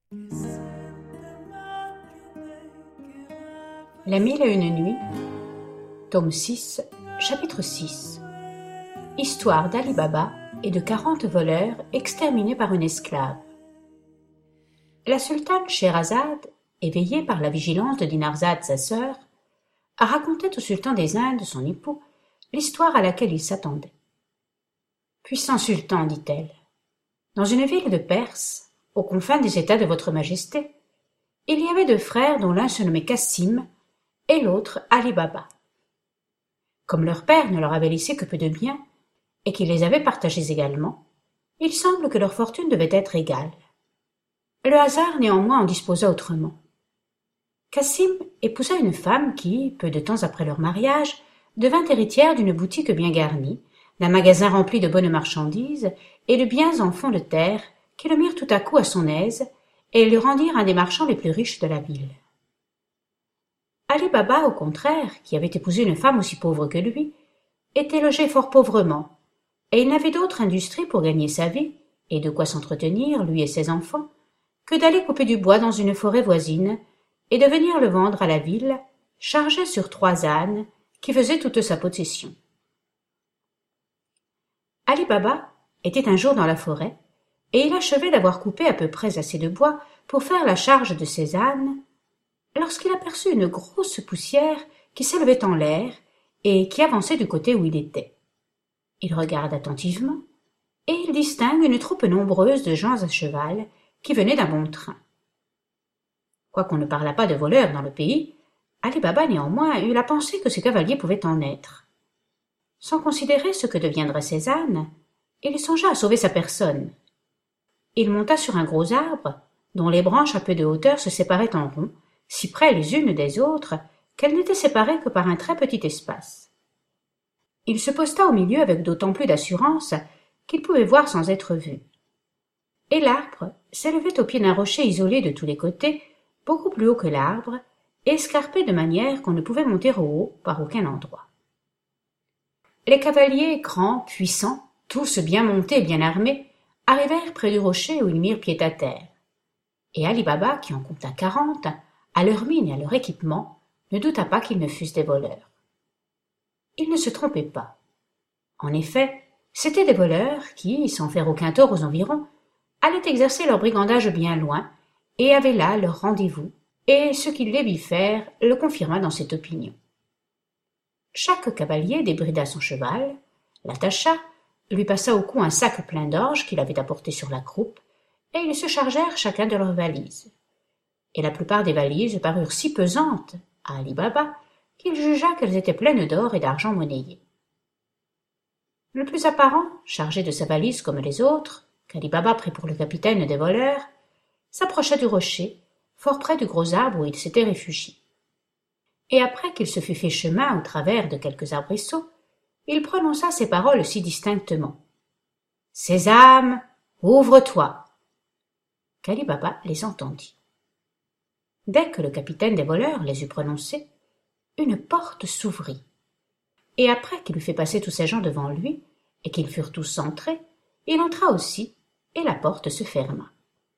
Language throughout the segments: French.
Les Mille et une nuits, tome 6, chapitre 6. Histoire d'Ali Baba et de 40 voleurs exterminés par une esclave. La sultane Scheherazade, éveillée par la vigilance de Dinarzade sa sœur, racontait au sultan des Indes, son époux, l'histoire à laquelle il s'attendait. « Puissant sultan, dit-elle, dans une ville de Perse, aux confins des États de votre Majesté, il y avait 2 frères dont l'un se nommait Cassim et l'autre Ali Baba. Comme leur père ne leur avait laissé que peu de biens et qu'il les avait partagés également, il semble que leur fortune devait être égale. Le hasard néanmoins en disposa autrement. Cassim épousa une femme qui, peu de temps après leur mariage, devint héritière d'une boutique bien garnie, d'un magasin rempli de bonnes marchandises et de biens en fonds de terre qui le mirent tout à coup à son aise et le rendirent un des marchands les plus riches de la ville. Ali Baba, au contraire, qui avait épousé une femme aussi pauvre que lui, était logé fort pauvrement, et il n'avait d'autre industrie pour gagner sa vie, et de quoi s'entretenir, lui et ses enfants, que d'aller couper du bois dans une forêt voisine, et de venir le vendre à la ville, chargé sur 3 ânes, qui faisaient toute sa possession. Ali Baba était un jour dans la forêt, et il achevait d'avoir coupé à peu près assez de bois pour faire la charge de ses ânes, lorsqu'il aperçut une grosse poussière qui s'élevait en l'air et qui avançait du côté où il était. Il regarde attentivement, et il distingue une troupe nombreuse de gens à cheval qui venaient d'un bon train. Quoiqu'on ne parlât pas de voleurs dans le pays, Ali Baba néanmoins eut la pensée que ces cavaliers pouvaient en être. Sans considérer ce que deviendraient ses ânes, il songea à sauver sa personne. Il monta sur un gros arbre, dont les branches à peu de hauteur se séparaient en rond, si près les unes des autres qu'elles n'étaient séparées que par un très petit espace. Il se posta au milieu avec d'autant plus d'assurance qu'il pouvait voir sans être vu. Et l'arbre s'élevait au pied d'un rocher isolé de tous les côtés, beaucoup plus haut que l'arbre, et escarpé de manière qu'on ne pouvait monter au haut par aucun endroit. Les cavaliers grands, puissants, tous bien montés et bien armés, arrivèrent près du rocher où ils mirent pied à terre. Et Ali Baba, qui en compta 40, à leur mine et à leur équipement, ne douta pas qu'ils ne fussent des voleurs. Il ne se trompait pas. En effet, c'étaient des voleurs qui, sans faire aucun tort aux environs, allaient exercer leur brigandage bien loin et avaient là leur rendez-vous, et ce qu'ils les vit faire le confirma dans cette opinion. Chaque cavalier débrida son cheval, l'attacha, lui passa au cou un sac plein d'orge qu'il avait apporté sur la croupe, et ils se chargèrent chacun de leurs valises. Et la plupart des valises parurent si pesantes à Ali Baba qu'il jugea qu'elles étaient pleines d'or et d'argent monnayé. Le plus apparent, chargé de sa valise comme les autres, qu'Ali Baba prit pour le capitaine des voleurs, s'approcha du rocher, fort près du gros arbre où il s'était réfugié. Et après qu'il se fut fait chemin au travers de quelques arbrisseaux, il prononça ces paroles si distinctement. « Sésame, ouvre-toi » qu'Ali Baba les entendit. Dès que le capitaine des voleurs les eut prononcées, une porte s'ouvrit, et après qu'il eut fait passer tous ses gens devant lui, et qu'ils furent tous entrés, il entra aussi, et la porte se ferma.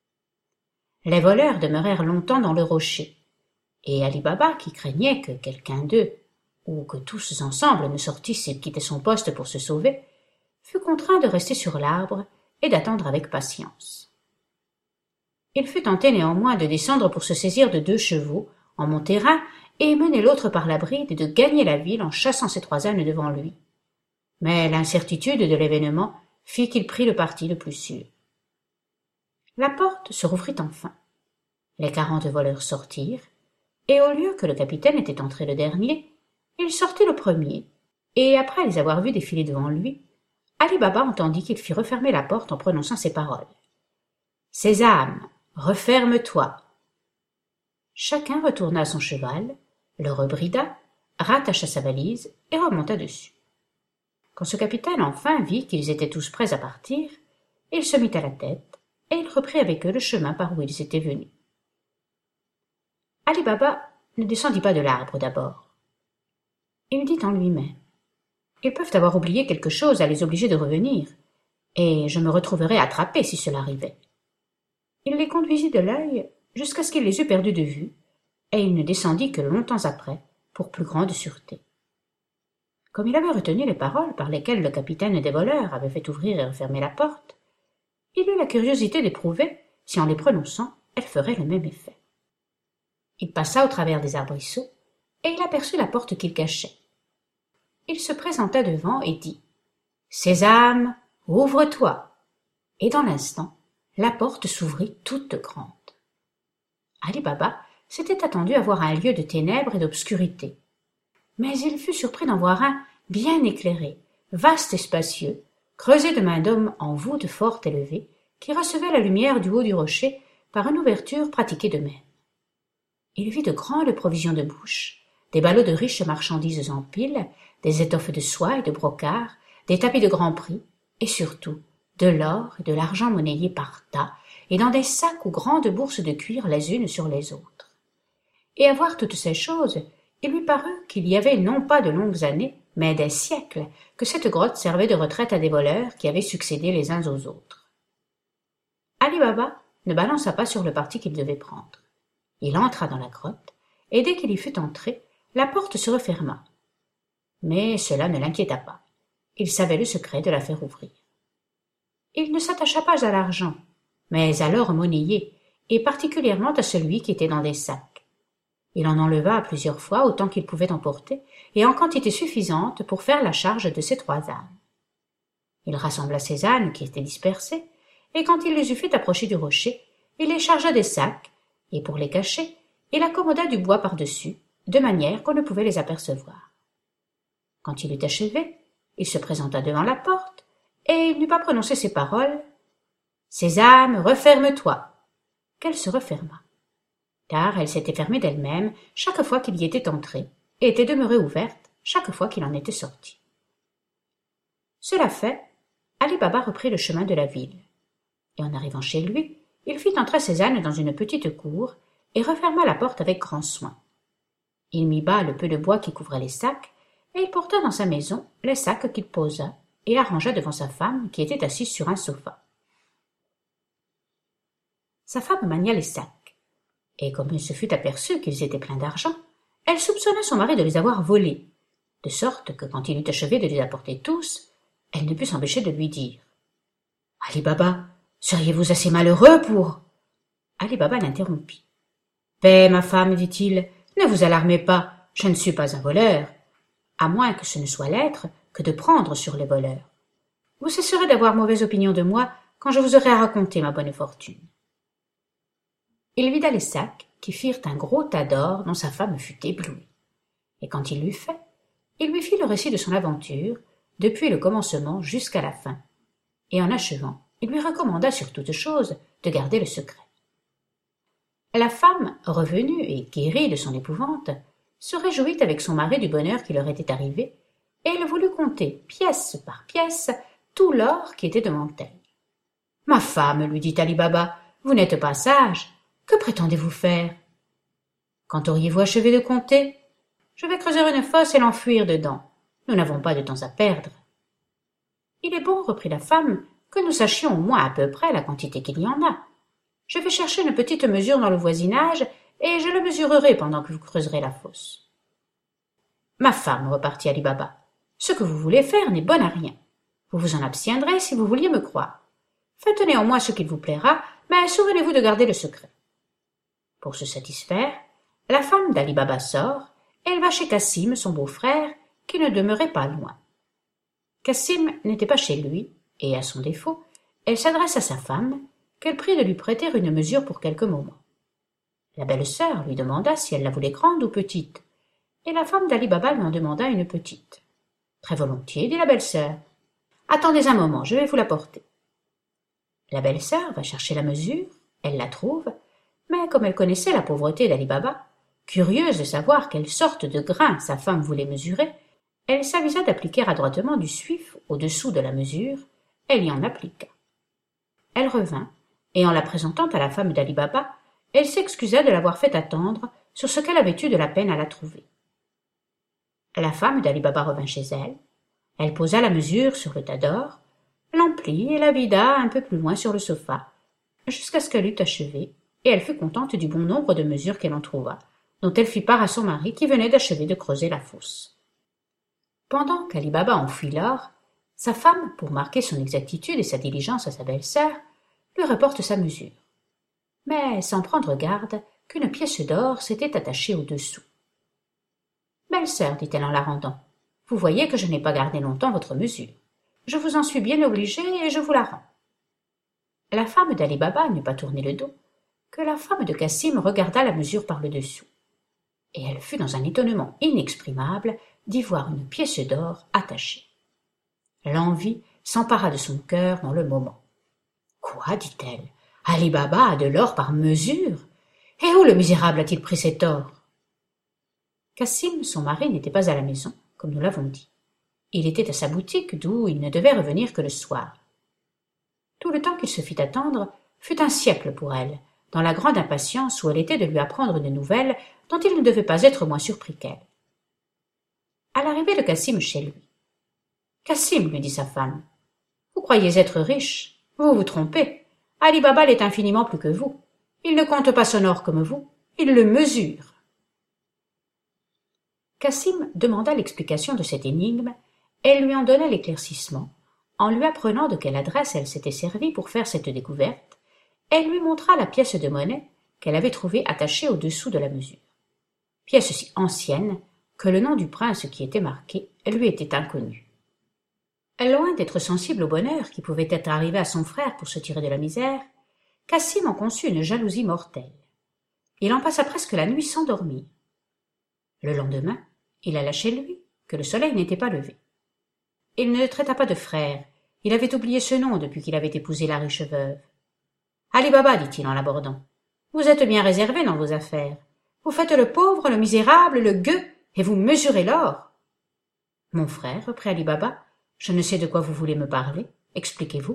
Les voleurs demeurèrent longtemps dans le rocher, et Ali Baba, qui craignait que quelqu'un d'eux, ou que tous ensemble ne sortissent et quittaient son poste pour se sauver, fut contraint de rester sur l'arbre et d'attendre avec patience. Il fut tenté néanmoins de descendre pour se saisir de 2 chevaux, en monter un et mener l'autre par la bride et de gagner la ville en chassant ses 3 ânes devant lui. Mais l'incertitude de l'événement fit qu'il prit le parti le plus sûr. La porte se rouvrit enfin. Les 40 voleurs sortirent, et au lieu que le capitaine était entré le dernier, il sortit le premier, et après les avoir vus défiler devant lui, Ali Baba entendit qu'il fit refermer la porte en prononçant ces paroles. « Sésame, referme-toi » Chacun retourna à son cheval, le rebrida, rattacha sa valise et remonta dessus. Quand ce capitaine enfin vit qu'ils étaient tous prêts à partir, il se mit à la tête, et il reprit avec eux le chemin par où ils étaient venus. Ali Baba ne descendit pas de l'arbre d'abord. Il dit en lui-même « Ils peuvent avoir oublié quelque chose à les obliger de revenir, et je me retrouverais attrapé si cela arrivait. » Il les conduisit de l'œil jusqu'à ce qu'il les eût perdus de vue, et il ne descendit que longtemps après, pour plus grande sûreté. Comme il avait retenu les paroles par lesquelles le capitaine des voleurs avait fait ouvrir et refermer la porte, il eut la curiosité d'éprouver si en les prononçant elle ferait le même effet. Il passa au travers des arbrisseaux, et il aperçut la porte qu'il cachait. Il se présenta devant et dit « Sésame, ouvre-toi !» Et dans l'instant, la porte s'ouvrit toute grande. Ali Baba s'était attendu à voir un lieu de ténèbres et d'obscurité. Mais il fut surpris d'en voir un bien éclairé, vaste et spacieux, creusé de main d'homme en voûte fort élevée, qui recevait la lumière du haut du rocher par une ouverture pratiquée de même. Il vit de grandes provisions de bouche, des ballots de riches marchandises en pile, des étoffes de soie et de brocart, des tapis de grand prix, et surtout de l'or et de l'argent monnayés par tas, et dans des sacs ou grandes bourses de cuir les unes sur les autres. Et à voir toutes ces choses, il lui parut qu'il y avait non pas de longues années, mais des siècles, que cette grotte servait de retraite à des voleurs qui avaient succédé les uns aux autres. Ali Baba ne balança pas sur le parti qu'il devait prendre. Il entra dans la grotte, et dès qu'il y fut entré, la porte se referma. Mais cela ne l'inquiéta pas. Il savait le secret de la faire ouvrir. Il ne s'attacha pas à l'argent, mais à l'or monnayé, et particulièrement à celui qui était dans des sacs. Il en enleva plusieurs fois autant qu'il pouvait emporter, et en quantité suffisante pour faire la charge de ses 3 ânes. Il rassembla ses ânes qui étaient dispersés, et quand il les eut fait approcher du rocher, il les chargea des sacs, et pour les cacher, il accommoda du bois par-dessus, de manière qu'on ne pouvait les apercevoir. Quand il eut achevé, il se présenta devant la porte, et il n'eut pas prononcé ces paroles « Sésame, referme-toi » qu'elle se referma, car elle s'était fermée d'elle-même chaque fois qu'il y était entré, et était demeurée ouverte chaque fois qu'il en était sorti. Cela fait, Ali Baba reprit le chemin de la ville, et en arrivant chez lui, il fit entrer ses ânes dans une petite cour, et referma la porte avec grand soin. Il mit bas le peu de bois qui couvrait les sacs, et il porta dans sa maison les sacs qu'il posa, et arrangea devant sa femme qui était assise sur un sofa. Sa femme mania les sacs, et comme il se fut aperçu qu'ils étaient pleins d'argent, elle soupçonna son mari de les avoir volés, de sorte que quand il eut achevé de les apporter tous, elle ne put s'empêcher de lui dire « Ali Baba, seriez-vous assez malheureux pour… » Ali Baba l'interrompit. « Paix, ma femme, dit-il, ne vous alarmez pas, je ne suis pas un voleur, à moins que ce ne soit l'être que de prendre sur les voleurs. Vous cesserez d'avoir mauvaise opinion de moi quand je vous aurai raconté ma bonne fortune. » Il vida les sacs, qui firent un gros tas d'or dont sa femme fut éblouie. Et quand il l'eut fait, il lui fit le récit de son aventure, depuis le commencement jusqu'à la fin, et en achevant, il lui recommanda sur toute chose de garder le secret. La femme, revenue et guérie de son épouvante, se réjouit avec son mari du bonheur qui leur était arrivé, et elle voulut compter, pièce par pièce, tout l'or qui était devant elle. « Ma femme, lui dit Ali Baba, vous n'êtes pas sage. Que prétendez-vous faire ? » « Quand auriez-vous achevé de compter ? Je vais creuser une fosse et l'enfuir dedans. Nous n'avons pas de temps à perdre. » « Il est bon, reprit la femme, que nous sachions au moins à peu près la quantité qu'il y en a. Je vais chercher une petite mesure dans le voisinage, et je le mesurerai pendant que vous creuserez la fosse. »« Ma femme, repartit Ali Baba, ce que vous voulez faire n'est bon à rien. Vous vous en abstiendrez si vous vouliez me croire. Faites néanmoins ce qu'il vous plaira, mais souvenez-vous de garder le secret. » Pour se satisfaire, la femme d'Ali Baba sort, et elle va chez Cassim, son beau-frère, qui ne demeurait pas loin. Cassim n'était pas chez lui, et à son défaut, elle s'adresse à sa femme, qu'elle prie de lui prêter une mesure pour quelques moments. La belle-sœur lui demanda si elle la voulait grande ou petite, et la femme d'Ali Baba lui en demanda une petite. « Très volontiers, dit la belle-sœur. Attendez un moment, je vais vous la porter. » La belle-sœur va chercher la mesure, elle la trouve, mais comme elle connaissait la pauvreté d'Ali Baba, curieuse de savoir quelle sorte de grain sa femme voulait mesurer, elle s'avisa d'appliquer adroitement du suif au-dessous de la mesure, elle y en appliqua. Elle revint, et en la présentant à la femme d'Ali Baba, elle s'excusa de l'avoir fait attendre sur ce qu'elle avait eu de la peine à la trouver. La femme d'Ali Baba revint chez elle, elle posa la mesure sur le tas d'or, l'emplit et la vida un peu plus loin sur le sofa, jusqu'à ce qu'elle eût achevé, et elle fut contente du bon nombre de mesures qu'elle en trouva, dont elle fit part à son mari qui venait d'achever de creuser la fosse. Pendant qu'Ali Baba enfouit l'or, sa femme, pour marquer son exactitude et sa diligence à sa belle-sœur, lui reporte sa mesure, mais sans prendre garde qu'une pièce d'or s'était attachée au-dessous. « Belle-sœur, dit-elle en la rendant, vous voyez que je n'ai pas gardé longtemps votre mesure. Je vous en suis bien obligée et je vous la rends. » La femme d'Ali Baba n'eut pas tourné le dos, que la femme de Cassim regarda la mesure par le dessous, et elle fut dans un étonnement inexprimable d'y voir une pièce d'or attachée. L'envie s'empara de son cœur dans le moment. « Quoi, dit-elle, Ali Baba a de l'or par mesure? Et où le misérable a-t-il pris cet or ?» Cassim, son mari, n'était pas à la maison, comme nous l'avons dit. Il était à sa boutique, d'où il ne devait revenir que le soir. Tout le temps qu'il se fit attendre fut un siècle pour elle, dans la grande impatience où elle était de lui apprendre une nouvelle dont il ne devait pas être moins surpris qu'elle. À l'arrivée de Cassim chez lui, « Cassim, lui dit sa femme, vous croyez être riche, vous vous trompez. Ali Baba l'est infiniment plus que vous. Il ne compte pas son or comme vous, il le mesure. » Cassim demanda l'explication de cette énigme, et elle lui en donna l'éclaircissement, en lui apprenant de quelle adresse elle s'était servie pour faire cette découverte, et elle lui montra la pièce de monnaie qu'elle avait trouvée attachée au-dessous de la mesure. Pièce si ancienne que le nom du prince qui était marqué lui était inconnu. Loin d'être sensible au bonheur qui pouvait être arrivé à son frère pour se tirer de la misère, Cassim en conçut une jalousie mortelle. Il en passa presque la nuit sans dormir. Le lendemain, il alla chez lui, que le soleil n'était pas levé. Il ne le traita pas de frère, il avait oublié ce nom depuis qu'il avait épousé la riche veuve. « Ali Baba, dit-il en l'abordant, vous êtes bien réservé dans vos affaires. Vous faites le pauvre, le misérable, le gueux, et vous mesurez l'or. » « Mon frère, reprit Ali Baba, je ne sais de quoi vous voulez me parler, expliquez-vous. »«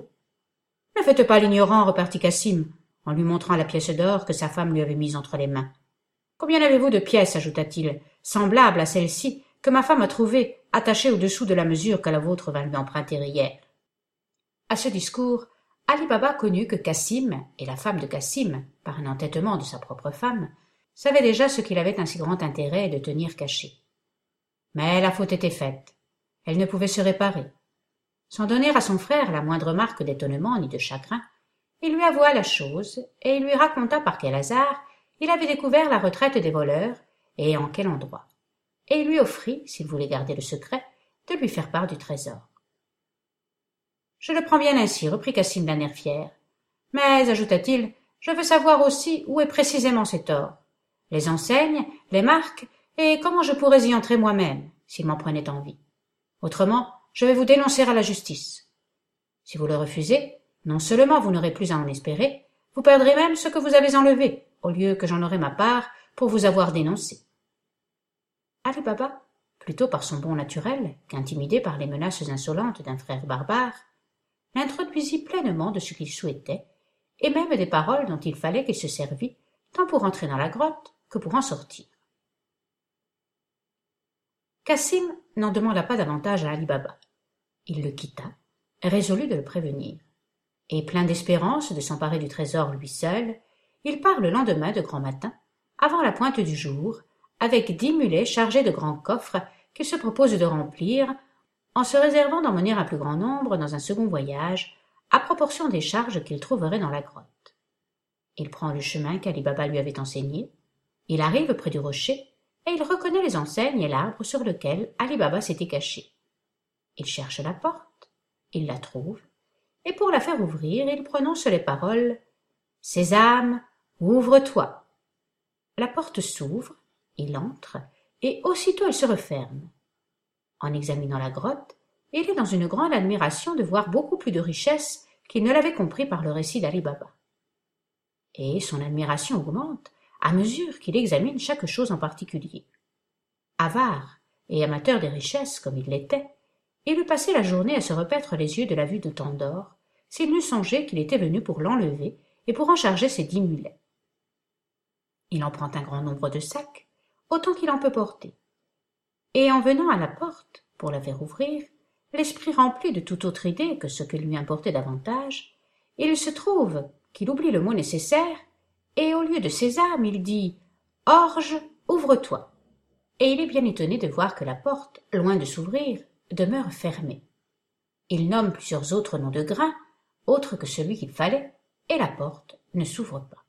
Ne faites pas l'ignorant, repartit Cassim, en lui montrant la pièce d'or que sa femme lui avait mise entre les mains. Combien avez-vous de pièces, ajouta-t-il, semblables à celle-ci, que ma femme a trouvée, attachée au-dessous de la mesure que la vôtre vint lui emprunter hier. » À ce discours, Ali Baba connut que Cassim et la femme de Cassim, par un entêtement de sa propre femme, savaient déjà ce qu'il avait un si grand intérêt de tenir caché. Mais la faute était faite. Elle ne pouvait se réparer. Sans donner à son frère la moindre marque d'étonnement ni de chagrin, il lui avoua la chose, et il lui raconta par quel hasard il avait découvert la retraite des voleurs, et en quel endroit. Et il lui offrit, s'il voulait garder le secret, de lui faire part du trésor. « Je le prends bien ainsi, reprit Cassim d'un air fier. Mais, ajouta-t-il, je veux savoir aussi où est précisément cet or, les enseignes, les marques, et comment je pourrais y entrer moi-même, s'il m'en prenait envie. Autrement, je vais vous dénoncer à la justice. Si vous le refusez, non seulement vous n'aurez plus à en espérer, vous perdrez même ce que vous avez enlevé, au lieu que j'en aurai ma part pour vous avoir dénoncé. » Ali Baba, plutôt par son bon naturel qu'intimidé par les menaces insolentes d'un frère barbare, l'introduisit pleinement de ce qu'il souhaitait, et même des paroles dont il fallait qu'il se servît, tant pour entrer dans la grotte que pour en sortir. Cassim n'en demanda pas davantage à Ali Baba. Il le quitta, résolu de le prévenir. Et plein d'espérance de s'emparer du trésor lui seul, il part le lendemain de grand matin, avant la pointe du jour, avec 10 mulets chargés de grands coffres qu'il se propose de remplir, en se réservant d'en mener un plus grand nombre dans un second voyage, à proportion des charges qu'il trouverait dans la grotte. Il prend le chemin qu'Ali Baba lui avait enseigné, il arrive près du rocher, et il reconnaît les enseignes et l'arbre sur lequel Ali Baba s'était caché. Il cherche la porte, il la trouve, et pour la faire ouvrir, il prononce les paroles « Sésame, ouvre-toi !» La porte s'ouvre, il entre, et aussitôt elle se referme. En examinant la grotte, il est dans une grande admiration de voir beaucoup plus de richesses qu'il ne l'avait compris par le récit d'Ali Baba. Et son admiration augmente à mesure qu'il examine chaque chose en particulier. Avare et amateur des richesses comme il l'était, il eût passé la journée à se repaître les yeux de la vue de tant d'or, s'il n'eût songé qu'il était venu pour l'enlever et pour en charger ses 10 mulets. Il en prend un grand nombre de sacs, autant qu'il en peut porter. Et en venant à la porte, pour la faire ouvrir, l'esprit rempli de toute autre idée que ce que lui importait davantage, il se trouve qu'il oublie le mot nécessaire, et au lieu de sésame, il dit « Orge, ouvre-toi ». Et il est bien étonné de voir que la porte, loin de s'ouvrir, demeure fermée. Il nomme plusieurs autres noms de grains, autres que celui qu'il fallait, et la porte ne s'ouvre pas.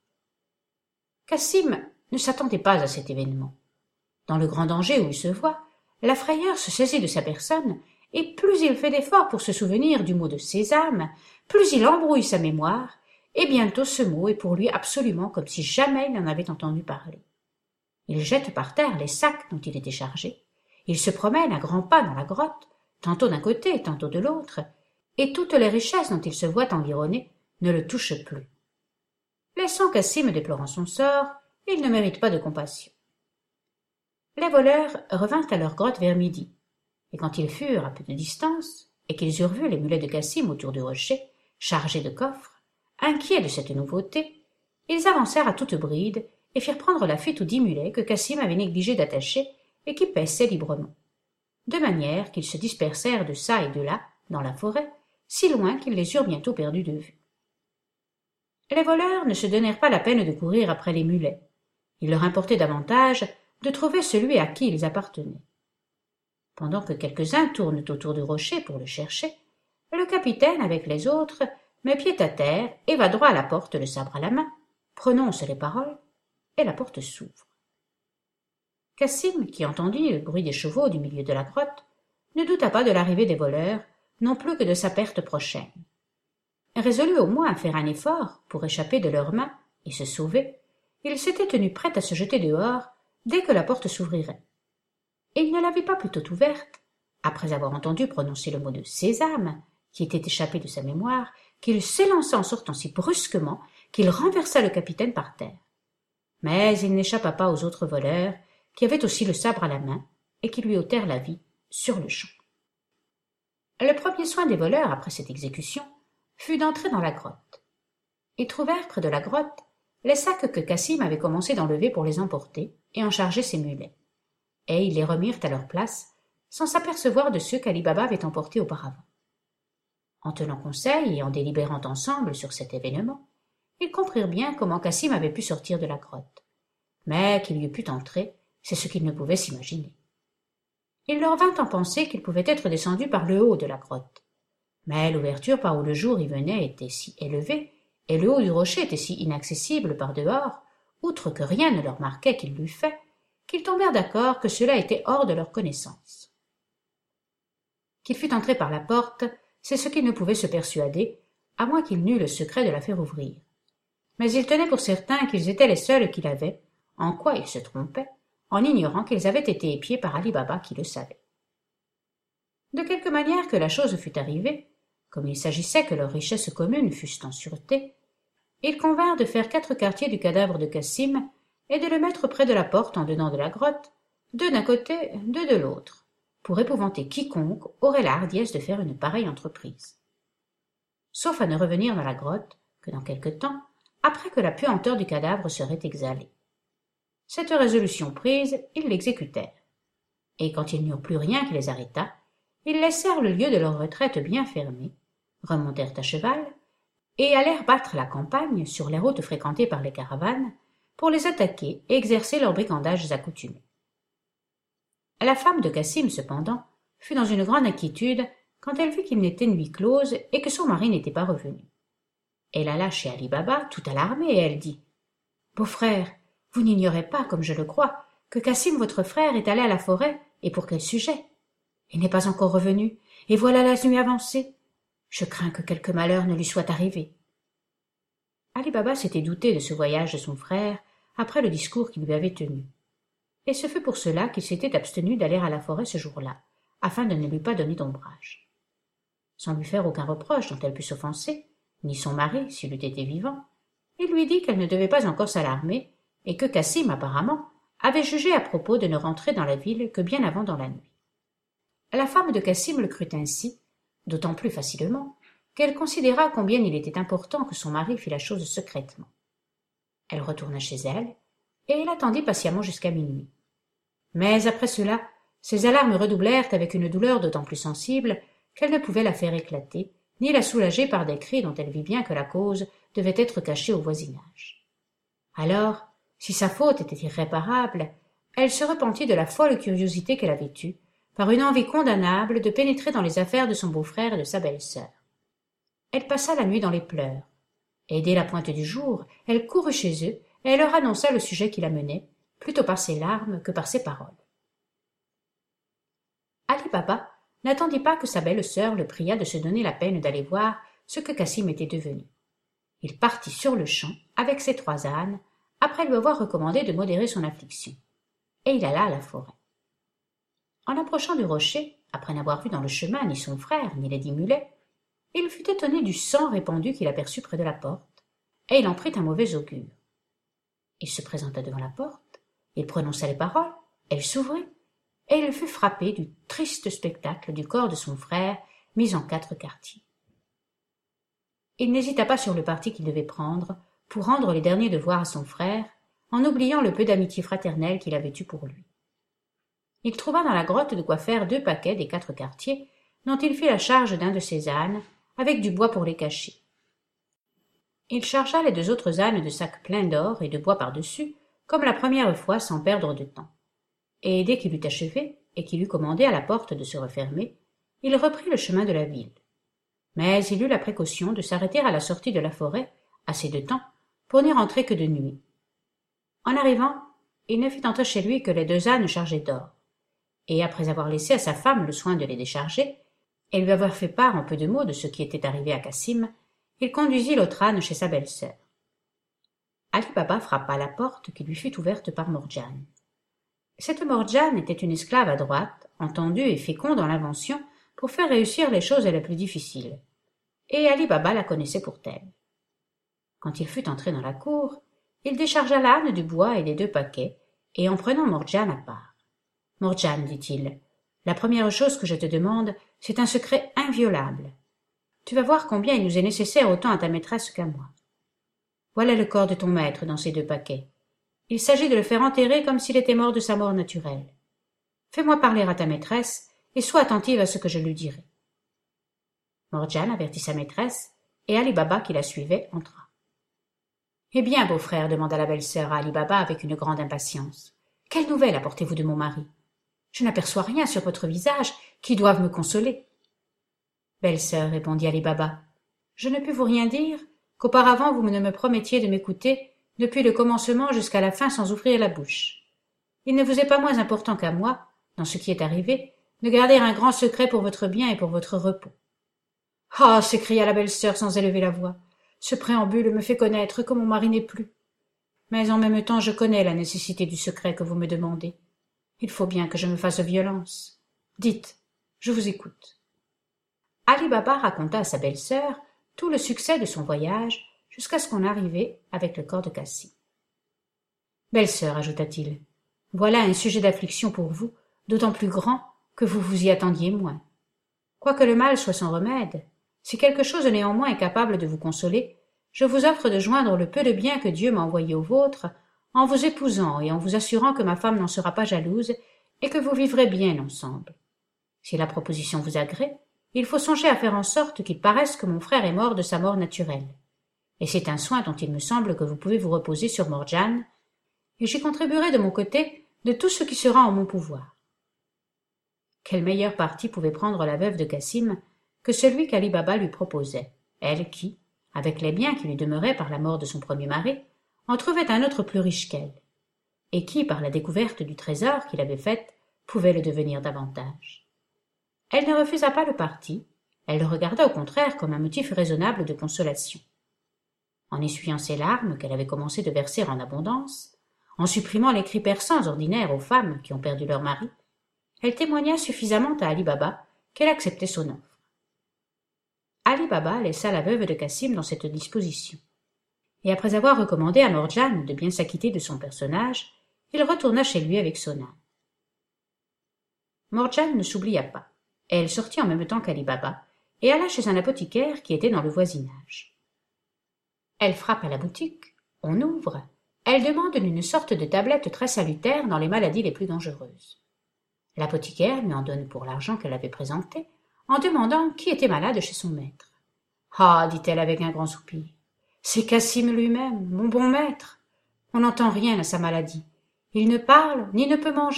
Cassim ne s'attendait pas à cet événement. Dans le grand danger où il se voit, la frayeur se saisit de sa personne, et plus il fait d'efforts pour se souvenir du mot de sésame, plus il embrouille sa mémoire, et bientôt ce mot est pour lui absolument comme si jamais il n'en avait entendu parler. Il jette par terre les sacs dont il était chargé, il se promène à grands pas dans la grotte, tantôt d'un côté, tantôt de l'autre, et toutes les richesses dont il se voit environné ne le touchent plus. Laissant Cassim déplorant son sort, il ne mérite pas de compassion. Les voleurs revinrent à leur grotte vers midi, et quand ils furent à peu de distance, et qu'ils eurent vu les mulets de Cassim autour du rocher, chargés de coffres, inquiets de cette nouveauté, ils avancèrent à toute bride et firent prendre la fuite aux 10 mulets que Cassim avait négligé d'attacher et qui paissaient librement, de manière qu'ils se dispersèrent de çà et de là, dans la forêt, si loin qu'ils les eurent bientôt perdus de vue. Les voleurs ne se donnèrent pas la peine de courir après les mulets. Il leur importait davantage de trouver celui à qui ils appartenaient. Pendant que quelques-uns tournent autour du rocher pour le chercher, le capitaine, avec les autres, met pied à terre et va droit à la porte, le sabre à la main, prononce les paroles, et la porte s'ouvre. Cassim, qui entendit le bruit des chevaux du milieu de la grotte, ne douta pas de l'arrivée des voleurs, non plus que de sa perte prochaine. Résolu au moins à faire un effort pour échapper de leurs mains et se sauver, il s'était tenu prêt à se jeter dehors dès que la porte s'ouvrirait. Et il ne l'avait pas plutôt ouverte, après avoir entendu prononcer le mot de sésame, qui était échappé de sa mémoire, qu'il s'élança en sortant si brusquement qu'il renversa le capitaine par terre. Mais il n'échappa pas aux autres voleurs, qui avaient aussi le sabre à la main, et qui lui ôtèrent la vie sur-le-champ. Le premier soin des voleurs, après cette exécution, fut d'entrer dans la grotte. Ils trouvèrent près de la grotte les sacs que Cassim avait commencé d'enlever pour les emporter et en charger ses mulets, et ils les remirent à leur place, sans s'apercevoir de ceux qu'Ali Baba avait emportés auparavant. En tenant conseil et en délibérant ensemble sur cet événement, ils comprirent bien comment Cassim avait pu sortir de la grotte, mais qu'il y eût pu entrer, c'est ce qu'ils ne pouvaient s'imaginer. Il leur vint en penser qu'il pouvait être descendu par le haut de la grotte, mais l'ouverture par où le jour y venait était si élevée, et le haut du rocher était si inaccessible par dehors, outre que rien ne leur marquait qu'il l'eût fait, qu'ils tombèrent d'accord que cela était hors de leur connaissance. Qu'il fût entré par la porte, c'est ce qu'ils ne pouvaient se persuader, à moins qu'il n'eût le secret de la faire ouvrir. Mais ils tenaient pour certain qu'ils étaient les seuls qui l'avaient, en quoi ils se trompaient, en ignorant qu'ils avaient été épiés par Ali Baba qui le savait. De quelque manière que la chose fût arrivée, comme il s'agissait que leurs richesses communes fussent en sûreté, ils convinrent de faire 4 quartiers du cadavre de Cassim et de le mettre près de la porte en dedans de la grotte, 2 d'un côté, 2 de l'autre, pour épouvanter quiconque aurait la hardiesse de faire une pareille entreprise. Sauf à ne revenir dans la grotte que dans quelque temps, après que la puanteur du cadavre serait exhalée. Cette résolution prise, ils l'exécutèrent. Et quand ils n'eurent plus rien qui les arrêtât, ils laissèrent le lieu de leur retraite bien fermé, remontèrent à cheval, et allèrent battre la campagne sur les routes fréquentées par les caravanes, pour les attaquer et exercer leurs brigandages accoutumés. La femme de Cassim, cependant, fut dans une grande inquiétude quand elle vit qu'il n'était nuit close et que son mari n'était pas revenu. Elle alla chez Ali Baba, tout alarmée, et elle dit « Beau-frère, vous n'ignorez pas, comme je le crois, que Cassim, votre frère, est allé à la forêt, et pour quel sujet? Il n'est pas encore revenu, et voilà la nuit avancée. Je crains que quelque malheur ne lui soit arrivé. » Ali Baba s'était douté de ce voyage de son frère après le discours qu'il lui avait tenu. Et ce fut pour cela qu'il s'était abstenu d'aller à la forêt ce jour-là, afin de ne lui pas donner d'ombrage. Sans lui faire aucun reproche dont elle pût s'offenser, ni son mari, s'il eût été vivant, il lui dit qu'elle ne devait pas encore s'alarmer, et que Cassim, apparemment, avait jugé à propos de ne rentrer dans la ville que bien avant dans la nuit. La femme de Cassim le crut ainsi, d'autant plus facilement, qu'elle considéra combien il était important que son mari fît la chose secrètement. Elle retourna chez elle, et elle attendit patiemment jusqu'à minuit. Mais après cela, ses alarmes redoublèrent avec une douleur d'autant plus sensible qu'elle ne pouvait la faire éclater, ni la soulager par des cris dont elle vit bien que la cause devait être caché au voisinage. Alors, si sa faute était irréparable, elle se repentit de la folle curiosité qu'elle avait eue, par une envie condamnable de pénétrer dans les affaires de son beau-frère et de sa belle-sœur. Elle passa la nuit dans les pleurs, et dès la pointe du jour, elle courut chez eux, et elle leur annonça le sujet qui la menait, plutôt par ses larmes que par ses paroles. Ali Baba n'attendit pas que sa belle-sœur le priât de se donner la peine d'aller voir ce que Cassim était devenu. Il partit sur-le-champ avec ses 3 ânes, après lui avoir recommandé de modérer son affliction, et il alla à la forêt. En approchant du rocher, après n'avoir vu dans le chemin ni son frère ni les 10 mulets, il fut étonné du sang répandu qu'il aperçut près de la porte, et il en prit un mauvais augure. Il se présenta devant la porte, il prononça les paroles, elle s'ouvrit, et il fut frappé du triste spectacle du corps de son frère mis en 4 quartiers. Il n'hésita pas sur le parti qu'il devait prendre pour rendre les derniers devoirs à son frère, en oubliant le peu d'amitié fraternelle qu'il avait eu pour lui. Il trouva dans la grotte de quoi faire 2 paquets des 4 quartiers, dont il fit la charge d'un de ses ânes, avec du bois pour les cacher. Il chargea les 2 autres ânes de sacs pleins d'or et de bois par-dessus, comme la première fois sans perdre de temps. Et dès qu'il eut achevé, et qu'il eut commandé à la porte de se refermer, il reprit le chemin de la ville. Mais il eut la précaution de s'arrêter à la sortie de la forêt, assez de temps, pour n'y rentrer que de nuit. En arrivant, il ne fit entrer chez lui que les 2 ânes chargés d'or, et après avoir laissé à sa femme le soin de les décharger, et lui avoir fait part en peu de mots de ce qui était arrivé à Cassim, il conduisit l'autre âne chez sa belle-sœur. Ali Baba frappa à la porte qui lui fut ouverte par Morgiane. Cette Morgiane était une esclave adroite, entendue et féconde en l'invention pour faire réussir les choses les plus difficiles, et Ali Baba la connaissait pour telle. Quand il fut entré dans la cour, il déchargea l'âne du bois et des 2 paquets, et en prenant Morgiane à part. « Morgiane, dit-il, la première chose que je te demande, c'est un secret inviolable. Tu vas voir combien il nous est nécessaire autant à ta maîtresse qu'à moi. Voilà le corps de ton maître dans ces 2 paquets. Il s'agit de le faire enterrer comme s'il était mort de sa mort naturelle. Fais-moi parler à ta maîtresse, et sois attentive à ce que je lui dirai. » Morgiane avertit sa maîtresse, et Ali Baba, qui la suivait, entra. « Eh bien, beau-frère, demanda la belle-sœur à Ali Baba avec une grande impatience, quelle nouvelle apportez-vous de mon mari? Je n'aperçois rien sur votre visage qui doive me consoler. » Belle-sœur, répondit Ali Baba, je ne puis vous rien dire, qu'auparavant vous ne me promettiez de m'écouter depuis le commencement jusqu'à la fin sans ouvrir la bouche. Il ne vous est pas moins important qu'à moi, dans ce qui est arrivé, de garder un grand secret pour votre bien et pour votre repos. « Ah !» s'écria la belle-sœur sans élever la voix, « ce préambule me fait connaître que mon mari n'est plus. Mais en même temps je connais la nécessité du secret que vous me demandez. Il faut bien que je me fasse violence. Dites, je vous écoute. » Ali Baba raconta à sa belle-sœur tout le succès de son voyage jusqu'à ce qu'on arrivait avec le corps de Cassim. « Belle-sœur, ajouta-t-il, voilà un sujet d'affliction pour vous, d'autant plus grand que vous vous y attendiez moins. Quoique le mal soit sans remède, si quelque chose néanmoins est capable de vous consoler, je vous offre de joindre le peu de bien que Dieu m'a envoyé au vôtre, en vous épousant et en vous assurant que ma femme n'en sera pas jalouse et que vous vivrez bien ensemble. Si la proposition vous agrée, il faut songer à faire en sorte qu'il paraisse que mon frère est mort de sa mort naturelle. Et c'est un soin dont il me semble que vous pouvez vous reposer sur Morgiane, et j'y contribuerai de mon côté de tout ce qui sera en mon pouvoir. » Quel meilleur parti pouvait prendre la veuve de Cassim que celui qu'Ali Baba lui proposait, elle qui, avec les biens qui lui demeuraient par la mort de son premier mari, en trouvait un autre plus riche qu'elle, et qui, par la découverte du trésor qu'il avait fait, pouvait le devenir davantage. Elle ne refusa pas le parti, elle le regarda au contraire comme un motif raisonnable de consolation. En essuyant ses larmes qu'elle avait commencé de verser en abondance, en supprimant les cris perçants ordinaires aux femmes qui ont perdu leur mari, elle témoigna suffisamment à Ali Baba qu'elle acceptait son offre. Ali Baba laissa la veuve de Cassim dans cette disposition, et après avoir recommandé à Morgiane de bien s'acquitter de son personnage, il retourna chez lui avec son âne. Morgiane ne s'oublia pas. Elle sortit en même temps qu'Ali Baba et alla chez un apothicaire qui était dans le voisinage. Elle frappe à la boutique, on ouvre, elle demande une sorte de tablette très salutaire dans les maladies les plus dangereuses. L'apothicaire lui en donne pour l'argent qu'elle avait présenté, en demandant qui était malade chez son maître. « Ah !» dit-elle avec un grand soupir, « C'est Cassim lui-même, mon bon maître. On n'entend rien à sa maladie. Il ne parle ni ne peut manger. »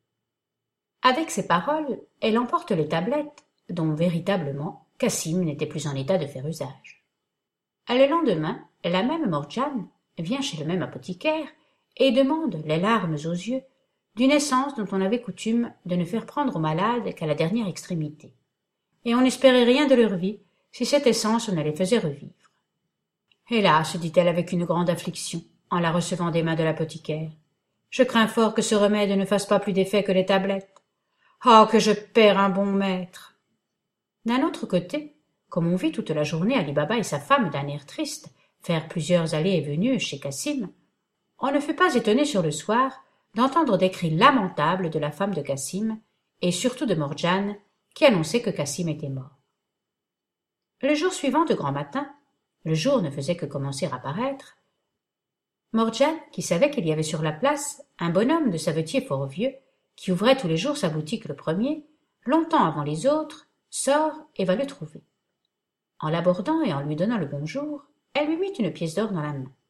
Avec ces paroles, elle emporte les tablettes, dont véritablement Cassim n'était plus en état de faire usage. Le lendemain, la même Morgiane vient chez le même apothicaire et demande, les larmes aux yeux, d'une essence dont on avait coutume de ne faire prendre aux malades qu'à la dernière extrémité. Et on n'espérait rien de leur vie si cette essence ne les faisait revivre. « Hélas, dit-elle avec une grande affliction, en la recevant des mains de l'apothicaire, je crains fort que ce remède ne fasse pas plus d'effet que les tablettes. Ah, que je perds un bon maître !» D'un autre côté, comme on vit toute la journée Ali Baba et sa femme d'un air triste faire plusieurs allées et venues chez Cassim, on ne fut pas étonné sur le soir d'entendre des cris lamentables de la femme de Cassim et surtout de Morgiane qui annonçait que Cassim était mort. Le jour suivant de grand matin, le jour ne faisait que commencer à paraître, Morgiane, qui savait qu'il y avait sur la place un bonhomme de savetier fort vieux, qui ouvrait tous les jours sa boutique le premier, longtemps avant les autres, sort et va le trouver. En l'abordant et en lui donnant le bonjour, elle lui mit une pièce d'or dans la main.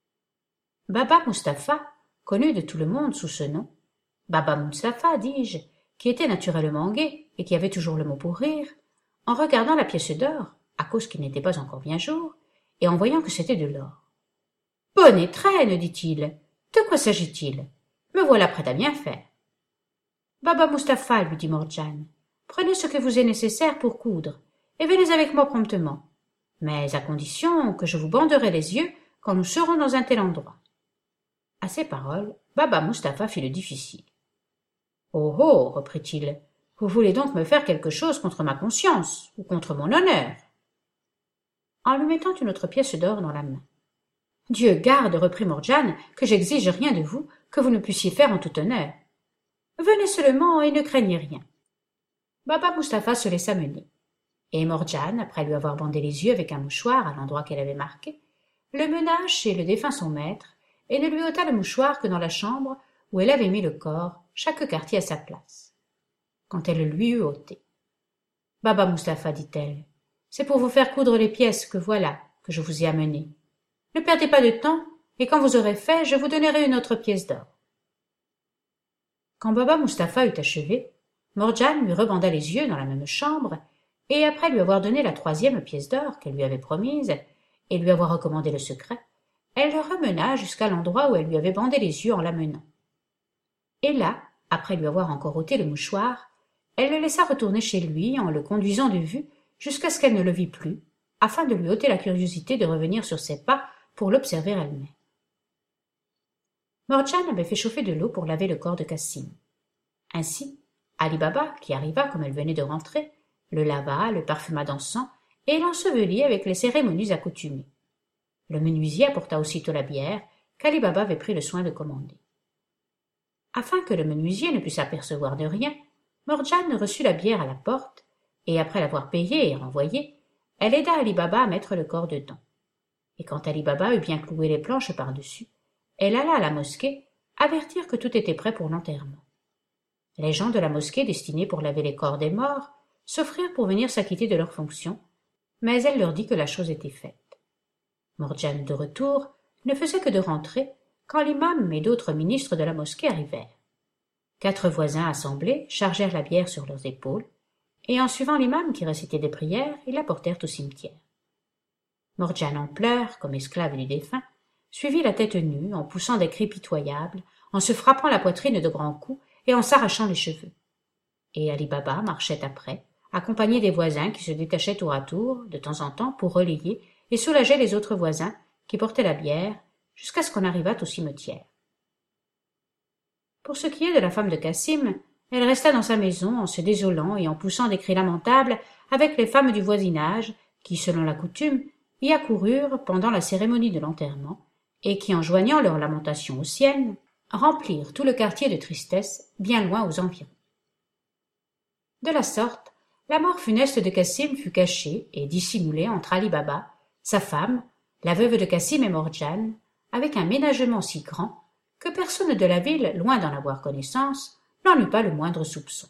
Baba Mustapha, connu de tout le monde sous ce nom, Baba Mustapha, dis-je, qui était naturellement gai et qui avait toujours le mot pour rire, en regardant la pièce d'or, à cause qu'il n'était pas encore bien jour, et en voyant que c'était de l'or. « Bonne étrenne, dit-il, de quoi s'agit-il? Me voilà prêt à bien faire. »« Baba Mustapha, lui dit Morgiane, prenez ce que vous est nécessaire pour coudre, et venez avec moi promptement, mais à condition que je vous banderai les yeux quand nous serons dans un tel endroit. » À ces paroles, Baba Mustapha fit le difficile. « Oh oh, reprit-il, vous voulez donc me faire quelque chose contre ma conscience, ou contre mon honneur ?» En lui mettant une autre pièce d'or dans la main. « Dieu garde, reprit Morgiane, que j'exige rien de vous que vous ne puissiez faire en tout honneur. Venez seulement et ne craignez rien. » Baba Mustapha se laissa mener, et Morgiane, après lui avoir bandé les yeux avec un mouchoir à l'endroit qu'elle avait marqué, le mena chez le défunt son maître, et ne lui ôta le mouchoir que dans la chambre où elle avait mis le corps, chaque quartier à sa place. Quand elle le lui eut ôté. « Baba Mustapha, dit-elle, c'est pour vous faire coudre les pièces que voilà, que je vous ai amené. Ne perdez pas de temps, et quand vous aurez fait, je vous donnerai une autre pièce d'or. » Quand Baba Mustapha eut achevé, Morgiane lui rebanda les yeux dans la même chambre, et après lui avoir donné la troisième pièce d'or qu'elle lui avait promise, et lui avoir recommandé le secret, elle le remena jusqu'à l'endroit où elle lui avait bandé les yeux en l'amenant. Et là, après lui avoir encore ôté le mouchoir, elle le laissa retourner chez lui en le conduisant de vue jusqu'à ce qu'elle ne le vît plus, afin de lui ôter la curiosité de revenir sur ses pas pour l'observer elle-même. Morgiane avait fait chauffer de l'eau pour laver le corps de Cassim. Ainsi, Ali Baba, qui arriva comme elle venait de rentrer, le lava, le parfuma d'encens et l'ensevelit avec les cérémonies accoutumées. Le menuisier apporta aussitôt la bière qu'Ali Baba avait pris le soin de commander. Afin que le menuisier ne pût s'apercevoir de rien, Morgiane reçut la bière à la porte, et après l'avoir payée et renvoyée, elle aida Ali Baba à mettre le corps dedans. Et quand Ali Baba eut bien cloué les planches par-dessus, elle alla à la mosquée avertir que tout était prêt pour l'enterrement. Les gens de la mosquée destinés pour laver les corps des morts s'offrirent pour venir s'acquitter de leurs fonctions, mais elle leur dit que la chose était faite. Morgiane, de retour, ne faisait que de rentrer quand l'imam et d'autres ministres de la mosquée arrivèrent. 4 voisins assemblés chargèrent la bière sur leurs épaules, et en suivant l'imam qui récitait des prières, ils la portèrent au cimetière. Morgiane, en pleurs, comme esclave du défunt, suivit la tête nue, en poussant des cris pitoyables, en se frappant la poitrine de grands coups et en s'arrachant les cheveux. Et Ali Baba marchait après, accompagné des voisins qui se détachaient tour à tour, de temps en temps, pour relayer et soulager les autres voisins qui portaient la bière, jusqu'à ce qu'on arrivât au cimetière. Pour ce qui est de la femme de Cassim, elle resta dans sa maison en se désolant et en poussant des cris lamentables avec les femmes du voisinage qui, selon la coutume, y accoururent pendant la cérémonie de l'enterrement et qui, en joignant leurs lamentations aux siennes, remplirent tout le quartier de tristesse bien loin aux environs. De la sorte, la mort funeste de Cassim fut cachée et dissimulée entre Ali Baba, sa femme, la veuve de Cassim et Morgiane, avec un ménagement si grand que personne de la ville, loin d'en avoir connaissance, n'en eut pas le moindre soupçon.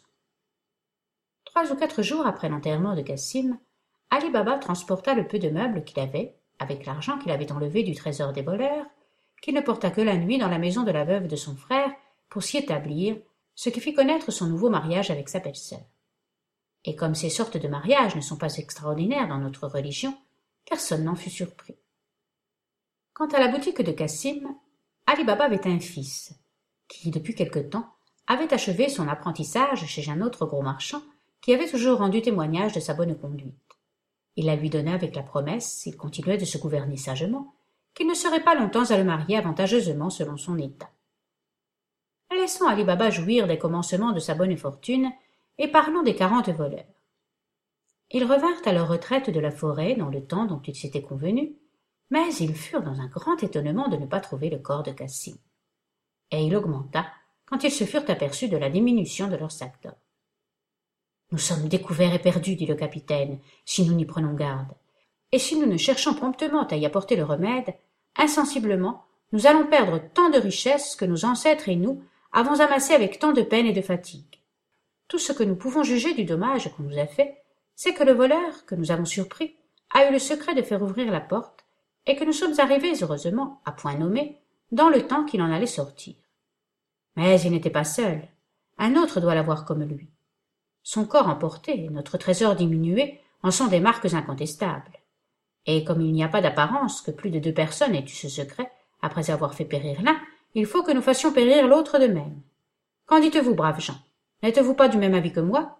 3 ou 4 jours après l'enterrement de Cassim, Ali Baba transporta le peu de meubles qu'il avait, avec l'argent qu'il avait enlevé du trésor des voleurs, qu'il ne porta que la nuit dans la maison de la veuve de son frère pour s'y établir, ce qui fit connaître son nouveau mariage avec sa belle-sœur. Et comme ces sortes de mariages ne sont pas extraordinaires dans notre religion, personne n'en fut surpris. Quant à la boutique de Cassim, Ali Baba avait un fils, qui, depuis quelque temps, avait achevé son apprentissage chez un autre gros marchand qui avait toujours rendu témoignage de sa bonne conduite. Il la lui donna avec la promesse, s'il continuait de se gouverner sagement, qu'il ne serait pas longtemps à le marier avantageusement selon son état. Laissons Ali Baba jouir des commencements de sa bonne fortune et parlons des 40 voleurs. Ils revinrent à leur retraite de la forêt dans le temps dont ils s'étaient convenus, mais ils furent dans un grand étonnement de ne pas trouver le corps de Cassim. Et il augmenta quand ils se furent aperçus de la diminution de leur sac d'or. « Nous sommes découverts et perdus, dit le capitaine, si nous n'y prenons garde. Et si nous ne cherchons promptement à y apporter le remède, insensiblement, nous allons perdre tant de richesses que nos ancêtres et nous avons amassé avec tant de peine et de fatigue. Tout ce que nous pouvons juger du dommage qu'on nous a fait, c'est que le voleur, que nous avons surpris, a eu le secret de faire ouvrir la porte, et que nous sommes arrivés, heureusement, à point nommé, dans le temps qu'il en allait sortir. Mais il n'était pas seul. Un autre doit l'avoir comme lui. Son corps emporté, notre trésor diminué, en sont des marques incontestables. Et comme il n'y a pas d'apparence que plus de 2 personnes aient eu ce secret, après avoir fait périr l'un, il faut que nous fassions périr l'autre de même. Qu'en dites-vous, braves gens? N'êtes-vous pas du même avis que moi?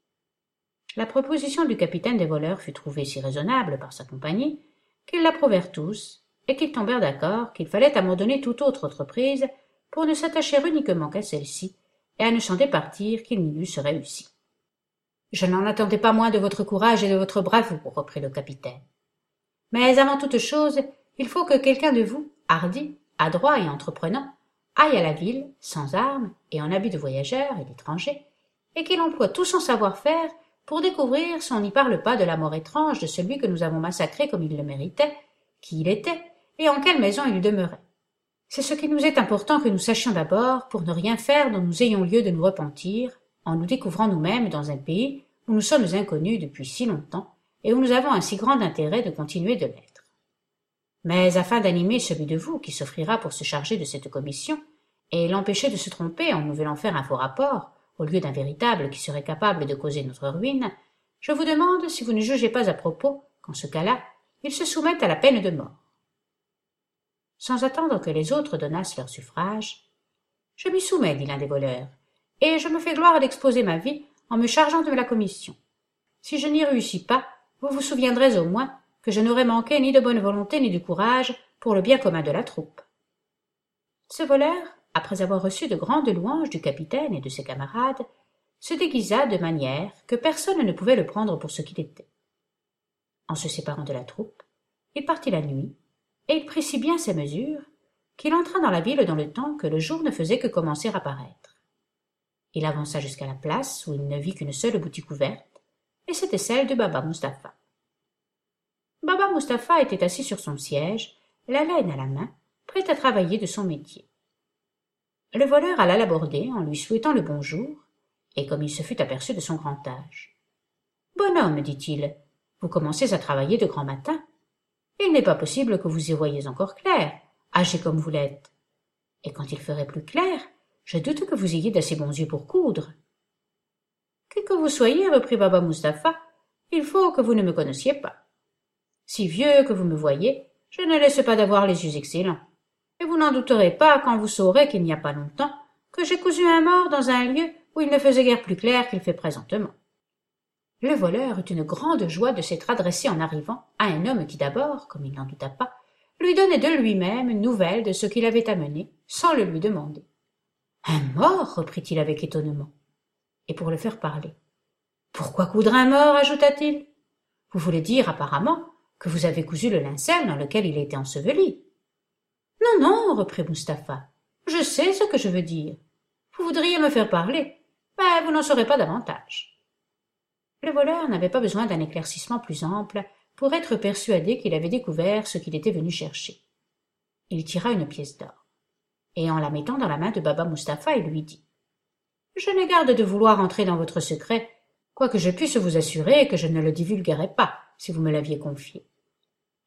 La proposition du capitaine des voleurs fut trouvée si raisonnable par sa compagnie qu'ils l'approuvèrent tous, et qu'ils tombèrent d'accord qu'il fallait abandonner toute autre entreprise pour ne s'attacher uniquement qu'à celle-ci, et à ne s'en départir qu'il n'y eusse réussi. « Je n'en attendais pas moins de votre courage et de votre bravoure, reprit le capitaine. Mais avant toute chose, il faut que quelqu'un de vous, hardi, adroit et entreprenant, aille à la ville, sans armes et en habit de voyageur et d'étranger, et qu'il emploie tout son savoir-faire pour découvrir si on n'y parle pas de la mort étrange de celui que nous avons massacré comme il le méritait, qui il était, et en quelle maison il demeurait. C'est ce qui nous est important que nous sachions d'abord pour ne rien faire dont nous ayons lieu de nous repentir, en nous découvrant nous-mêmes dans un pays où nous sommes inconnus depuis si longtemps et où nous avons un si grand intérêt de continuer de l'être. Mais afin d'animer celui de vous qui s'offrira pour se charger de cette commission et l'empêcher de se tromper en nous voulant faire un faux rapport, au lieu d'un véritable qui serait capable de causer notre ruine, je vous demande si vous ne jugez pas à propos qu'en ce cas-là, il se soumette à la peine de mort. » Sans attendre que les autres donnassent leur suffrage, « Je m'y soumets, dit l'un des voleurs, et je me fais gloire d'exposer ma vie en me chargeant de la commission. Si je n'y réussis pas, vous vous souviendrez au moins que je n'aurai manqué ni de bonne volonté ni de courage pour le bien commun de la troupe. » Ce voleur, après avoir reçu de grandes louanges du capitaine et de ses camarades, se déguisa de manière que personne ne pouvait le prendre pour ce qu'il était. En se séparant de la troupe, il partit la nuit, et il prit si bien ses mesures qu'il entra dans la ville dans le temps que le jour ne faisait que commencer à paraître. Il avança jusqu'à la place où il ne vit qu'une seule boutique ouverte, et c'était celle de Baba Mustapha. Baba Mustapha était assis sur son siège, la laine à la main, prêt à travailler de son métier. Le voleur alla l'aborder en lui souhaitant le bonjour, et comme il se fut aperçu de son grand âge. « Bonhomme, dit-il, vous commencez à travailler de grand matin. Il n'est pas possible que vous y voyiez encore clair, âgé comme vous l'êtes. Et quand il ferait plus clair, je doute que vous ayez d'assez bons yeux pour coudre. » « Qui que vous soyez, reprit Baba Mustapha, il faut que vous ne me connaissiez pas. Si vieux que vous me voyez, je ne laisse pas d'avoir les yeux excellents. Et vous n'en douterez pas quand vous saurez qu'il n'y a pas longtemps que j'ai cousu un mort dans un lieu où il ne faisait guère plus clair qu'il fait présentement. » Le voleur eut une grande joie de s'être adressé en arrivant à un homme qui d'abord, comme il n'en douta pas, lui donnait de lui-même nouvelle de ce qu'il avait amené, sans le lui demander. « Un mort » reprit-il avec étonnement. Et pour le faire parler. « Pourquoi coudre un mort » ajouta-t-il. « Vous voulez dire apparemment que vous avez cousu le linceul dans lequel il était enseveli. »« Non, non, reprit Mustapha, je sais ce que je veux dire. Vous voudriez me faire parler, mais vous n'en saurez pas davantage. » Le voleur n'avait pas besoin d'un éclaircissement plus ample pour être persuadé qu'il avait découvert ce qu'il était venu chercher. Il tira une pièce d'or, et en la mettant dans la main de Baba Mustapha, il lui dit « Je n'ai garde de vouloir entrer dans votre secret, quoique je puisse vous assurer que je ne le divulguerai pas, si vous me l'aviez confié.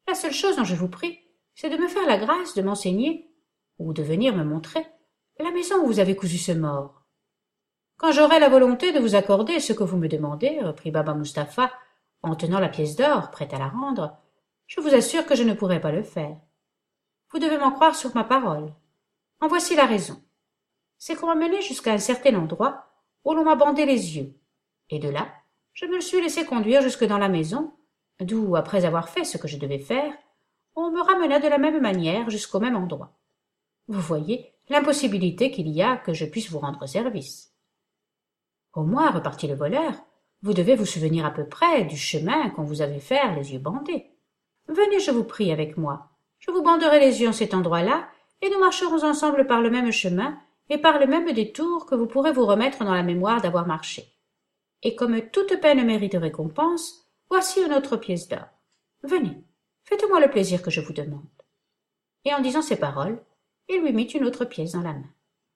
La seule chose dont je vous prie, c'est de me faire la grâce de m'enseigner, ou de venir me montrer, la maison où vous avez cousu ce mort. Quand j'aurai la volonté de vous accorder ce que vous me demandez, reprit Baba Mustapha, en tenant la pièce d'or, prête à la rendre, je vous assure que je ne pourrai pas le faire. Vous devez m'en croire sur ma parole. En voici la raison. C'est qu'on m'a mené jusqu'à un certain endroit où l'on m'a bandé les yeux, et de là, je me suis laissé conduire jusque dans la maison, d'où, après avoir fait ce que je devais faire, on me ramena de la même manière jusqu'au même endroit. Vous voyez l'impossibilité qu'il y a que je puisse vous rendre service. Au moins, repartit le voleur, vous devez vous souvenir à peu près du chemin qu'on vous avait fait les yeux bandés. Venez, je vous prie, avec moi. Je vous banderai les yeux en cet endroit-là, et nous marcherons ensemble par le même chemin et par le même détour que vous pourrez vous remettre dans la mémoire d'avoir marché. Et comme toute peine mérite récompense, voici une autre pièce d'or. Venez, faites-moi le plaisir que je vous demande. Et en disant ces paroles, il lui mit une autre pièce dans la main.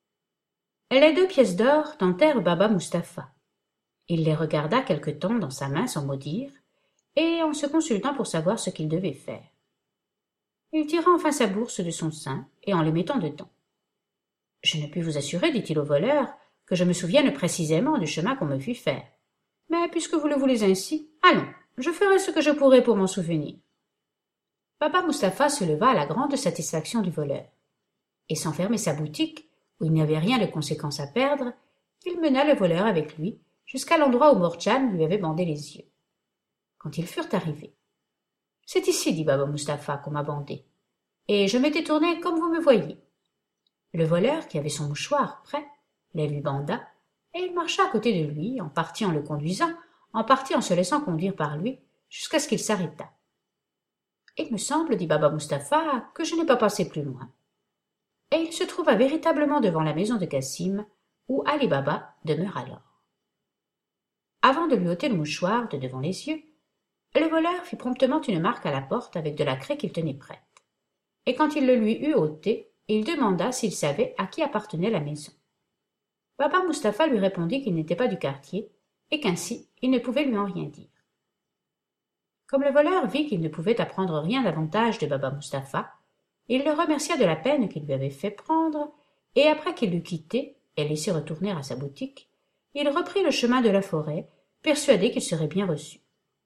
Les 2 pièces d'or tentèrent Baba Mustapha. Il les regarda quelque temps dans sa main sans mot dire, et en se consultant pour savoir ce qu'il devait faire. Il tira enfin sa bourse de son sein, et en les mettant dedans. Je ne puis vous assurer, dit-il au voleur, que je me souvienne précisément du chemin qu'on me fit faire. Mais puisque vous le voulez ainsi, allons, je ferai ce que je pourrai pour m'en souvenir. Baba Mustapha se leva à la grande satisfaction du voleur, et sans fermer sa boutique, où il n'y avait rien de conséquence à perdre, il mena le voleur avec lui jusqu'à l'endroit où Mordjan lui avait bandé les yeux. Quand ils furent arrivés, « C'est ici, dit Baba Mustapha, qu'on m'a bandé, et je m'étais tourné comme vous me voyez. » Le voleur, qui avait son mouchoir prêt, les lui banda, et il marcha à côté de lui, en partie en le conduisant, en partie en se laissant conduire par lui, jusqu'à ce qu'il s'arrêtât. « Il me semble, dit Baba Mustapha, que je n'ai pas passé plus loin. » Et il se trouva véritablement devant la maison de Cassim, où Ali Baba demeure alors. Avant de lui ôter le mouchoir de devant les yeux, le voleur fit promptement une marque à la porte avec de la craie qu'il tenait prête. Et quand il le lui eut ôté, il demanda s'il savait à qui appartenait la maison. Baba Mustapha lui répondit qu'il n'était pas du quartier, et qu'ainsi il ne pouvait lui en rien dire. Comme le voleur vit qu'il ne pouvait apprendre rien davantage de Baba Mustapha, il le remercia de la peine qu'il lui avait fait prendre, et après qu'il l'eut quitté et laissé retourner à sa boutique, il reprit le chemin de la forêt, persuadé qu'il serait bien reçu.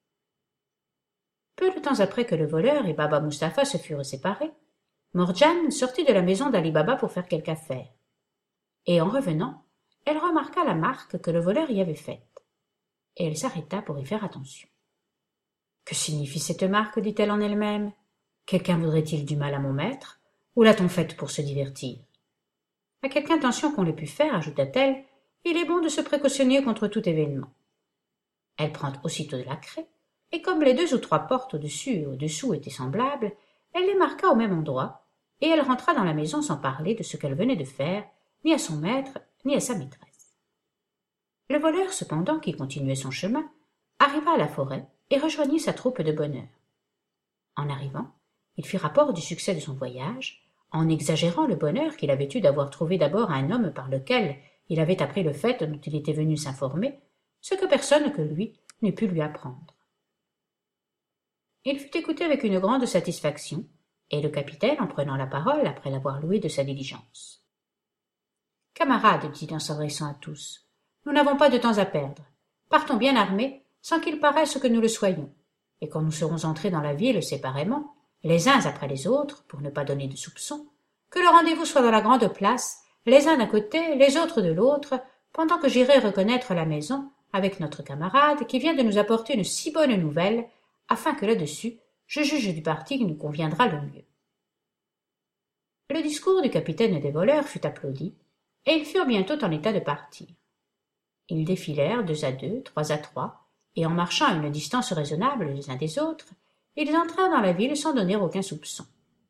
Peu de temps après que le voleur et Baba Mustapha se furent séparés, Mordjan sortit de la maison d'Ali Baba pour faire quelque affaire. Et en revenant, elle remarqua la marque que le voleur y avait faite. Et elle s'arrêta pour y faire attention. « Que signifie cette marque » dit-elle en elle-même. « Quelqu'un voudrait-il du mal à mon maître, ou l'a-t-on faite pour se divertir ?»« À quelque intention qu'on l'ait pu faire, ajouta-t-elle, il est bon de se précautionner contre tout événement. » Elle prend aussitôt de la craie, et comme les 2 ou 3 portes au-dessus et au-dessous étaient semblables, elle les marqua au même endroit, et elle rentra dans la maison sans parler de ce qu'elle venait de faire, ni à son maître, ni à sa maîtresse. Le voleur, cependant, qui continuait son chemin, arriva à la forêt et rejoignit sa troupe de bonne heure. En arrivant, il fit rapport du succès de son voyage, en exagérant le bonheur qu'il avait eu d'avoir trouvé d'abord un homme par lequel il avait appris le fait dont il était venu s'informer, ce que personne que lui n'eût pu lui apprendre. Il fut écouté avec une grande satisfaction, et le capitaine, en prenant la parole après l'avoir loué de sa diligence. « Camarades, dit en s'adressant à tous, nous n'avons pas de temps à perdre. Partons bien armés, sans qu'il paraisse que nous le soyons, et quand nous serons entrés dans la ville séparément, les uns après les autres, pour ne pas donner de soupçons, que le rendez-vous soit dans la grande place, les uns d'un côté, les autres de l'autre, pendant que j'irai reconnaître la maison avec notre camarade qui vient de nous apporter une si bonne nouvelle, afin que là-dessus, je juge du parti qui nous conviendra le mieux. » Le discours du capitaine des voleurs fut applaudi, et ils furent bientôt en état de partir. Ils défilèrent 2 à 2, 3 à 3, et en marchant à une distance raisonnable les uns des autres, ils entrèrent dans la ville sans donner aucun soupçon.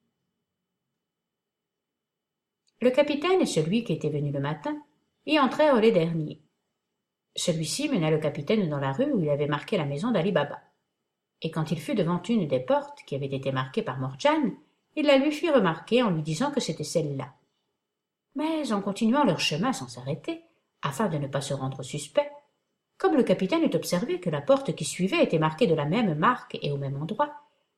Le capitaine et celui qui était venu le matin y entrèrent les derniers. Celui-ci mena le capitaine dans la rue où il avait marqué la maison d'Ali Baba. Et quand il fut devant une des portes qui avait été marquée par Mordjan, il la lui fit remarquer en lui disant que c'était celle-là. Mais en continuant leur chemin sans s'arrêter, afin de ne pas se rendre suspect, comme le capitaine eut observé que la porte qui suivait était marquée de la même marque et au même endroit,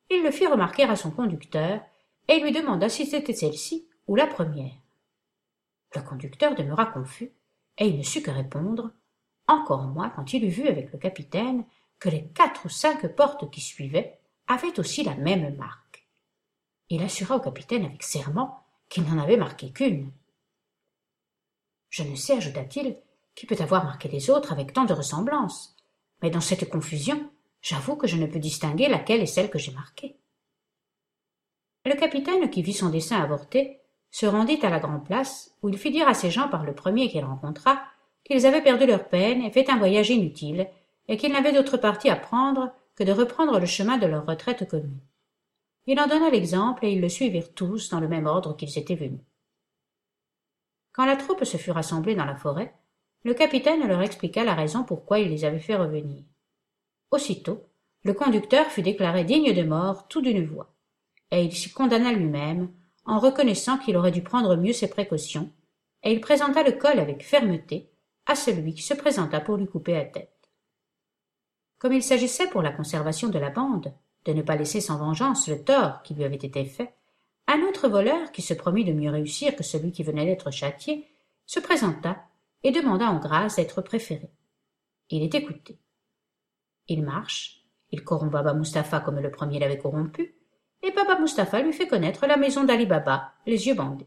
il le fit remarquer à son conducteur, et lui demanda si c'était celle-ci ou la première. Le conducteur demeura confus, et il ne sut que répondre, encore moins quand il eut vu avec le capitaine que les 4 ou 5 portes qui suivaient avaient aussi la même marque. Il assura au capitaine avec serment qu'il n'en avait marqué qu'une. « Je ne sais, ajouta-t-il, qui peut avoir marqué les autres avec tant de ressemblance, mais dans cette confusion, j'avoue que je ne peux distinguer laquelle est celle que j'ai marquée. » Le capitaine, qui vit son dessein avorté, se rendit à la Grand-Place, où il fit dire à ses gens par le premier qu'il rencontra qu'ils avaient perdu leur peine et fait un voyage inutile, et qu'ils n'avaient d'autre parti à prendre que de reprendre le chemin de leur retraite commune. Il en donna l'exemple, et ils le suivirent tous dans le même ordre qu'ils étaient venus. Quand la troupe se fut rassemblée dans la forêt, le capitaine leur expliqua la raison pourquoi il les avait fait revenir. Aussitôt, le conducteur fut déclaré digne de mort tout d'une voix, et il s'y condamna lui-même, en reconnaissant qu'il aurait dû prendre mieux ses précautions, et il présenta le col avec fermeté à celui qui se présenta pour lui couper la tête. Comme il s'agissait pour la conservation de la bande de ne pas laisser sans vengeance le tort qui lui avait été fait, un autre voleur, qui se promit de mieux réussir que celui qui venait d'être châtié, se présenta et demanda en grâce d'être préféré. Il est écouté. Il marche, il corrompt Baba Mustapha comme le premier l'avait corrompu, et Baba Mustapha lui fait connaître la maison d'Ali Baba, les yeux bandés.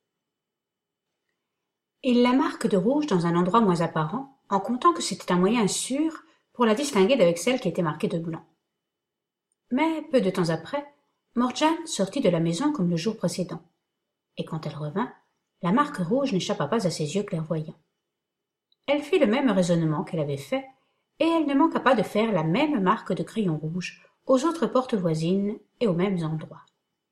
Il la marque de rouge dans un endroit moins apparent, en comptant que c'était un moyen sûr pour la distinguer d'avec celle qui était marquée de blanc. Mais, peu de temps après, Morgiane sortit de la maison comme le jour précédent, et quand elle revint, la marque rouge n'échappa pas à ses yeux clairvoyants. Elle fit le même raisonnement qu'elle avait fait, et elle ne manqua pas de faire la même marque de crayon rouge aux autres portes voisines et aux mêmes endroits.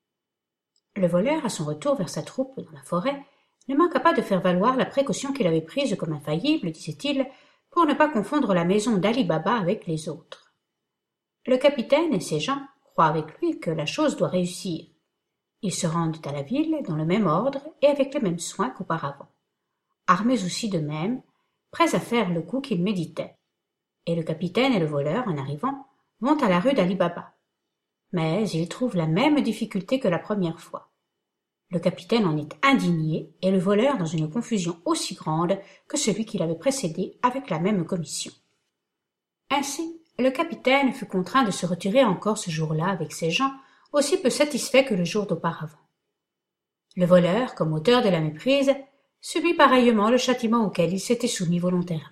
Le voleur, à son retour vers sa troupe dans la forêt, ne manqua pas de faire valoir la précaution qu'il avait prise comme infaillible, disait-il, pour ne pas confondre la maison d'Ali Baba avec les autres. Le capitaine et ses gens croient avec lui que la chose doit réussir. Ils se rendent à la ville dans le même ordre et avec les mêmes soins qu'auparavant, armés aussi de même, prêts à faire le coup qu'ils méditaient. Et le capitaine et le voleur, en arrivant, vont à la rue d'Ali Baba. Mais ils trouvent la même difficulté que la première fois. Le capitaine en est indigné et le voleur dans une confusion aussi grande que celui qui l'avait précédé avec la même commission. Ainsi, le capitaine fut contraint de se retirer encore ce jour-là avec ses gens, aussi peu satisfait que le jour d'auparavant. Le voleur, comme auteur de la méprise, subit pareillement le châtiment auquel il s'était soumis volontairement.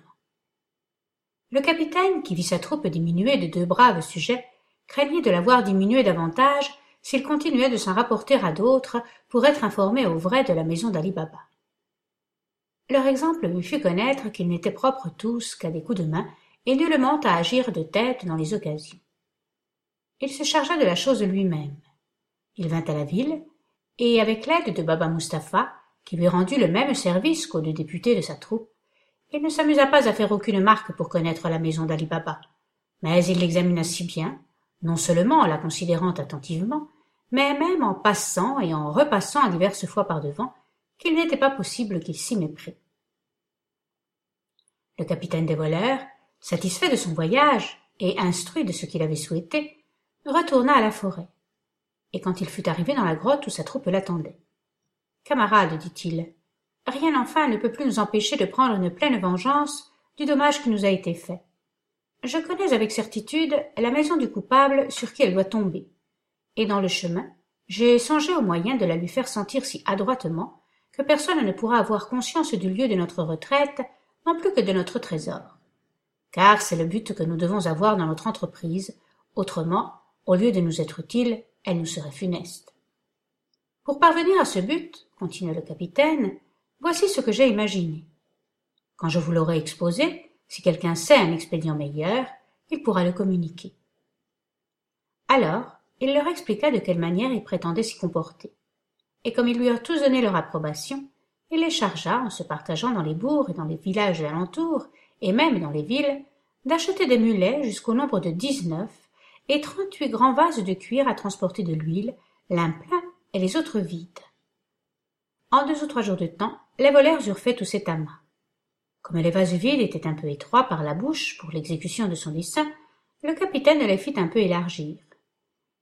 Le capitaine, qui vit sa troupe diminuer de 2 braves sujets, craignait de la voir diminuer davantage s'il continuait de s'en rapporter à d'autres pour être informé au vrai de la maison d'Ali Baba. Leur exemple lui fit connaître qu'ils n'étaient propres tous qu'à des coups de main et nullement à agir de tête dans les occasions. Il se chargea de la chose lui-même. Il vint à la ville, et avec l'aide de Baba Mustapha, qui lui rendit le même service qu'aux 2 députés de sa troupe, il ne s'amusa pas à faire aucune marque pour connaître la maison d'Ali Baba, mais il l'examina si bien, non seulement en la considérant attentivement, mais même en passant et en repassant diverses fois par devant, qu'il n'était pas possible qu'il s'y méprit. Le capitaine des voleurs, satisfait de son voyage et instruit de ce qu'il avait souhaité, retourna à la forêt. Et quand il fut arrivé dans la grotte où sa troupe l'attendait, « Camarade, dit-il, rien enfin ne peut plus nous empêcher de prendre une pleine vengeance du dommage qui nous a été fait. Je connais avec certitude la maison du coupable sur qui elle doit tomber, et dans le chemin, j'ai songé au moyen de la lui faire sentir si adroitement que personne ne pourra avoir conscience du lieu de notre retraite, non plus que de notre trésor. Car c'est le but que nous devons avoir dans notre entreprise, autrement, au lieu de nous être utile, elle nous serait funeste. Pour parvenir à ce but, continua le capitaine, voici ce que j'ai imaginé. Quand je vous l'aurai exposé, si quelqu'un sait un expédient meilleur, il pourra le communiquer. » Alors, il leur expliqua de quelle manière il prétendait s'y comporter. Et comme ils lui eurent tous donné leur approbation, il les chargea, en se partageant dans les bourgs et dans les villages alentours, et même dans les villes, d'acheter des mulets jusqu'au nombre de 19 et 38 grands vases de cuir à transporter de l'huile, l'un plein et les autres vides. En 2 ou 3 jours de temps, les voleurs eurent fait tous ces tamas. Comme les vases vides étaient un peu étroits par la bouche pour l'exécution de son dessein, le capitaine les fit un peu élargir.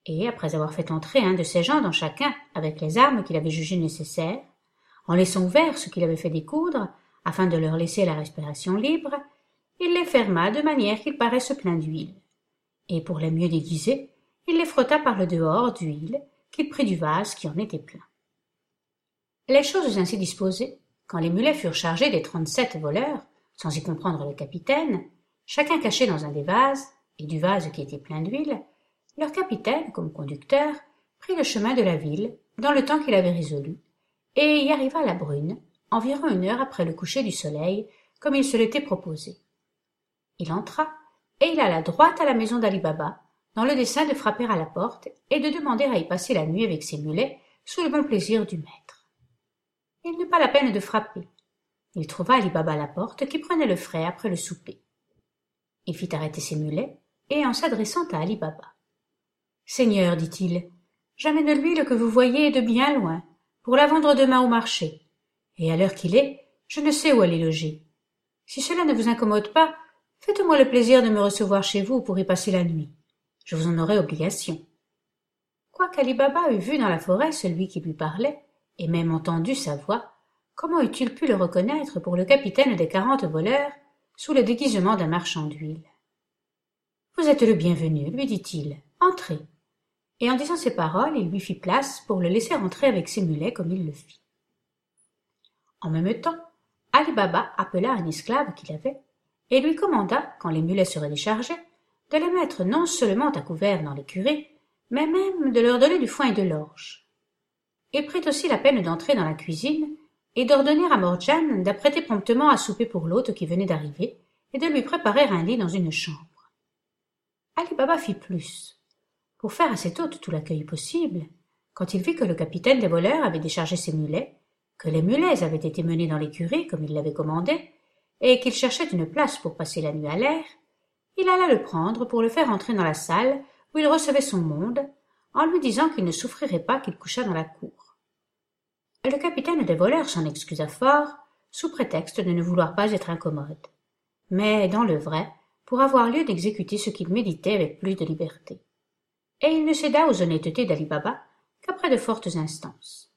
Et, après avoir fait entrer un de ses gens dans chacun avec les armes qu'il avait jugées nécessaires, en laissant ouvert ce qu'il avait fait découdre, afin de leur laisser la respiration libre, il les ferma de manière qu'ils paraissent pleins d'huile. Et pour les mieux déguiser, il les frotta par le dehors d'huile qu'il prit du vase qui en était plein. Les choses ainsi disposées, quand les mulets furent chargés des 37 voleurs, sans y comprendre le capitaine, chacun caché dans un des vases, et du vase qui était plein d'huile, leur capitaine, comme conducteur, prit le chemin de la ville, dans le temps qu'il avait résolu, et y arriva à la brune, environ 1 heure après le coucher du soleil, comme il se l'était proposé. Il entra, et il alla droit à la maison d'Ali Baba, dans le dessein de frapper à la porte et de demander à y passer la nuit avec ses mulets, sous le bon plaisir du maître. Il n'eut pas la peine de frapper. Il trouva Ali Baba à la porte, qui prenait le frais après le souper. Il fit arrêter ses mulets, et en s'adressant à Ali Baba. « Seigneur, dit-il, j'amène l'huile que vous voyez de bien loin, pour la vendre demain au marché, et à l'heure qu'il est, je ne sais où aller loger. Si cela ne vous incommode pas, faites-moi le plaisir de me recevoir chez vous pour y passer la nuit. Je vous en aurai obligation. » Quoiqu'Ali Baba eût vu dans la forêt celui qui lui parlait, et même entendu sa voix, comment eût-il pu le reconnaître pour le capitaine des 40 voleurs, sous le déguisement d'un marchand d'huile? « Vous êtes le bienvenu, lui dit-il. Entrez. » Et en disant ces paroles, il lui fit place pour le laisser entrer avec ses mulets comme il le fit. En même temps, Ali Baba appela un esclave qu'il avait, et lui commanda, quand les mulets seraient déchargés, de les mettre non seulement à couvert dans l'écurie, mais même de leur donner du foin et de l'orge. Il prit aussi la peine d'entrer dans la cuisine et d'ordonner à Morgiane d'apprêter promptement à souper pour l'hôte qui venait d'arriver et de lui préparer un lit dans une chambre. Ali Baba fit plus. Pour faire à cet hôte tout l'accueil possible, quand il vit que le capitaine des voleurs avait déchargé ses mulets, que les mulets avaient été menés dans l'écurie comme il l'avait commandé, et qu'il cherchait une place pour passer la nuit à l'air, il alla le prendre pour le faire entrer dans la salle où il recevait son monde, en lui disant qu'il ne souffrirait pas qu'il couchât dans la cour. Le capitaine des voleurs s'en excusa fort, sous prétexte de ne vouloir pas être incommode, mais dans le vrai, pour avoir lieu d'exécuter ce qu'il méditait avec plus de liberté. Et il ne céda aux honnêtetés d'Ali Baba qu'après de fortes instances.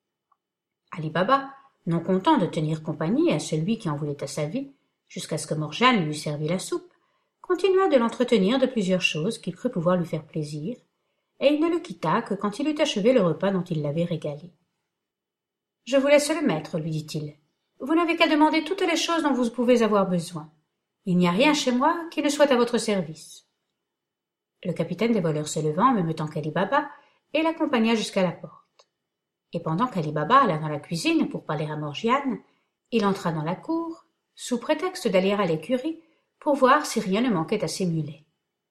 Ali Baba, non content de tenir compagnie à celui qui en voulait à sa vie, jusqu'à ce que Morgiane lui servît la soupe, continua de l'entretenir de plusieurs choses qu'il crut pouvoir lui faire plaisir, et il ne le quitta que quand il eut achevé le repas dont il l'avait régalé. « Je vous laisse le maître, lui dit-il. Vous n'avez qu'à demander toutes les choses dont vous pouvez avoir besoin. Il n'y a rien chez moi qui ne soit à votre service. » Le capitaine des voleurs se leva en même temps qu'Ali Baba et l'accompagna jusqu'à la porte. Et pendant qu'Ali Baba alla dans la cuisine pour parler à Morgiane, il entra dans la cour, sous prétexte d'aller à l'écurie, pour voir si rien ne manquait à ses mulets.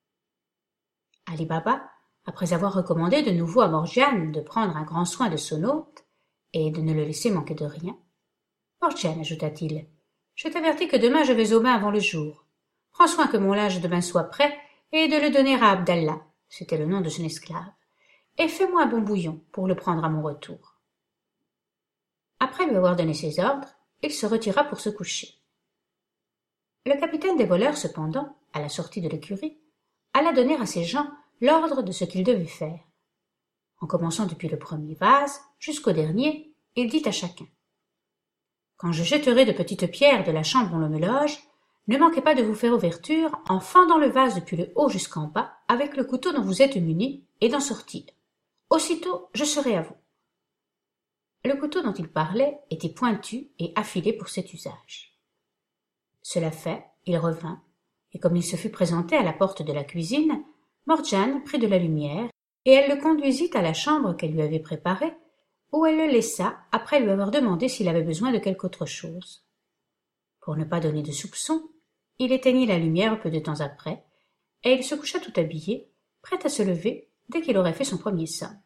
Ali Baba, après avoir recommandé de nouveau à Morgiane de prendre un grand soin de son hôte, et de ne le laisser manquer de rien, « Morgiane, ajouta-t-il, je t'avertis que demain je vais au bain avant le jour. Prends soin que mon linge de bain soit prêt, et de le donner à Abdallah, c'était le nom de son esclave, et fais-moi un bon bouillon pour le prendre à mon retour. » Après lui avoir donné ses ordres, il se retira pour se coucher. Le capitaine des voleurs, cependant, à la sortie de l'écurie, alla donner à ses gens l'ordre de ce qu'ils devaient faire. En commençant depuis le premier vase jusqu'au dernier, il dit à chacun: « Quand je jetterai de petites pierres de la chambre où l'on me loge, ne manquez pas de vous faire ouverture en fendant le vase depuis le haut jusqu'en bas avec le couteau dont vous êtes muni et d'en sortir. Aussitôt, je serai à vous. » Le couteau dont il parlait était pointu et affilé pour cet usage. Cela fait, il revint, et comme il se fut présenté à la porte de la cuisine, Morgiane prit de la lumière, et elle le conduisit à la chambre qu'elle lui avait préparée, où elle le laissa après lui avoir demandé s'il avait besoin de quelque autre chose. Pour ne pas donner de soupçons, il éteignit la lumière peu de temps après, et il se coucha tout habillé, prêt à se lever dès qu'il aurait fait son premier somme.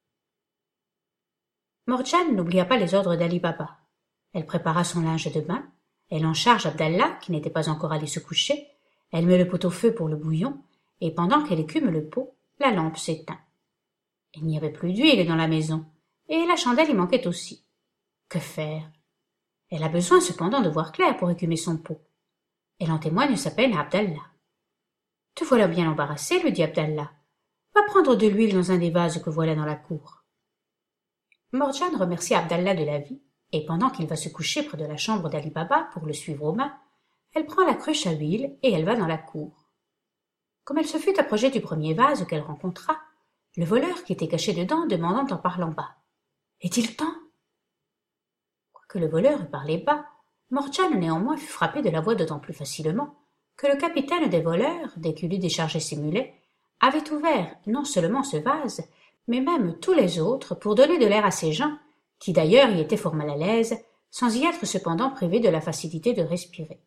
Morgiane n'oublia pas les ordres d'Ali Baba. Elle prépara son linge de bain, elle en charge Abdallah, qui n'était pas encore allé se coucher, elle met le pot au feu pour le bouillon, et pendant qu'elle écume le pot, la lampe s'éteint. Il n'y avait plus d'huile dans la maison, et la chandelle y manquait aussi. Que faire? Elle a besoin cependant de voir clair pour écumer son pot. Elle en témoigne sa peine à Abdallah. « Te voilà bien embarrassé, lui dit Abdallah. Va prendre de l'huile dans un des vases que voilà dans la cour. Morgiane remercie Abdallah de la vie, et pendant qu'il va se coucher près de la chambre d'Ali Baba pour le suivre aux mains, elle prend la cruche à huile et elle va dans la cour. Comme elle se fut approchée du premier vase qu'elle rencontra, le voleur qui était caché dedans demandant en parlant bas. « Est-il temps ?» Quoique le voleur eût parlé bas, Morgiane néanmoins fut frappée de la voix d'autant plus facilement que le capitaine des voleurs, dès qu'il eut déchargé ses mulets, avait ouvert non seulement ce vase, mais même tous les autres pour donner de l'air à ces gens, qui d'ailleurs y étaient fort mal à l'aise, sans y être cependant privés de la facilité de respirer.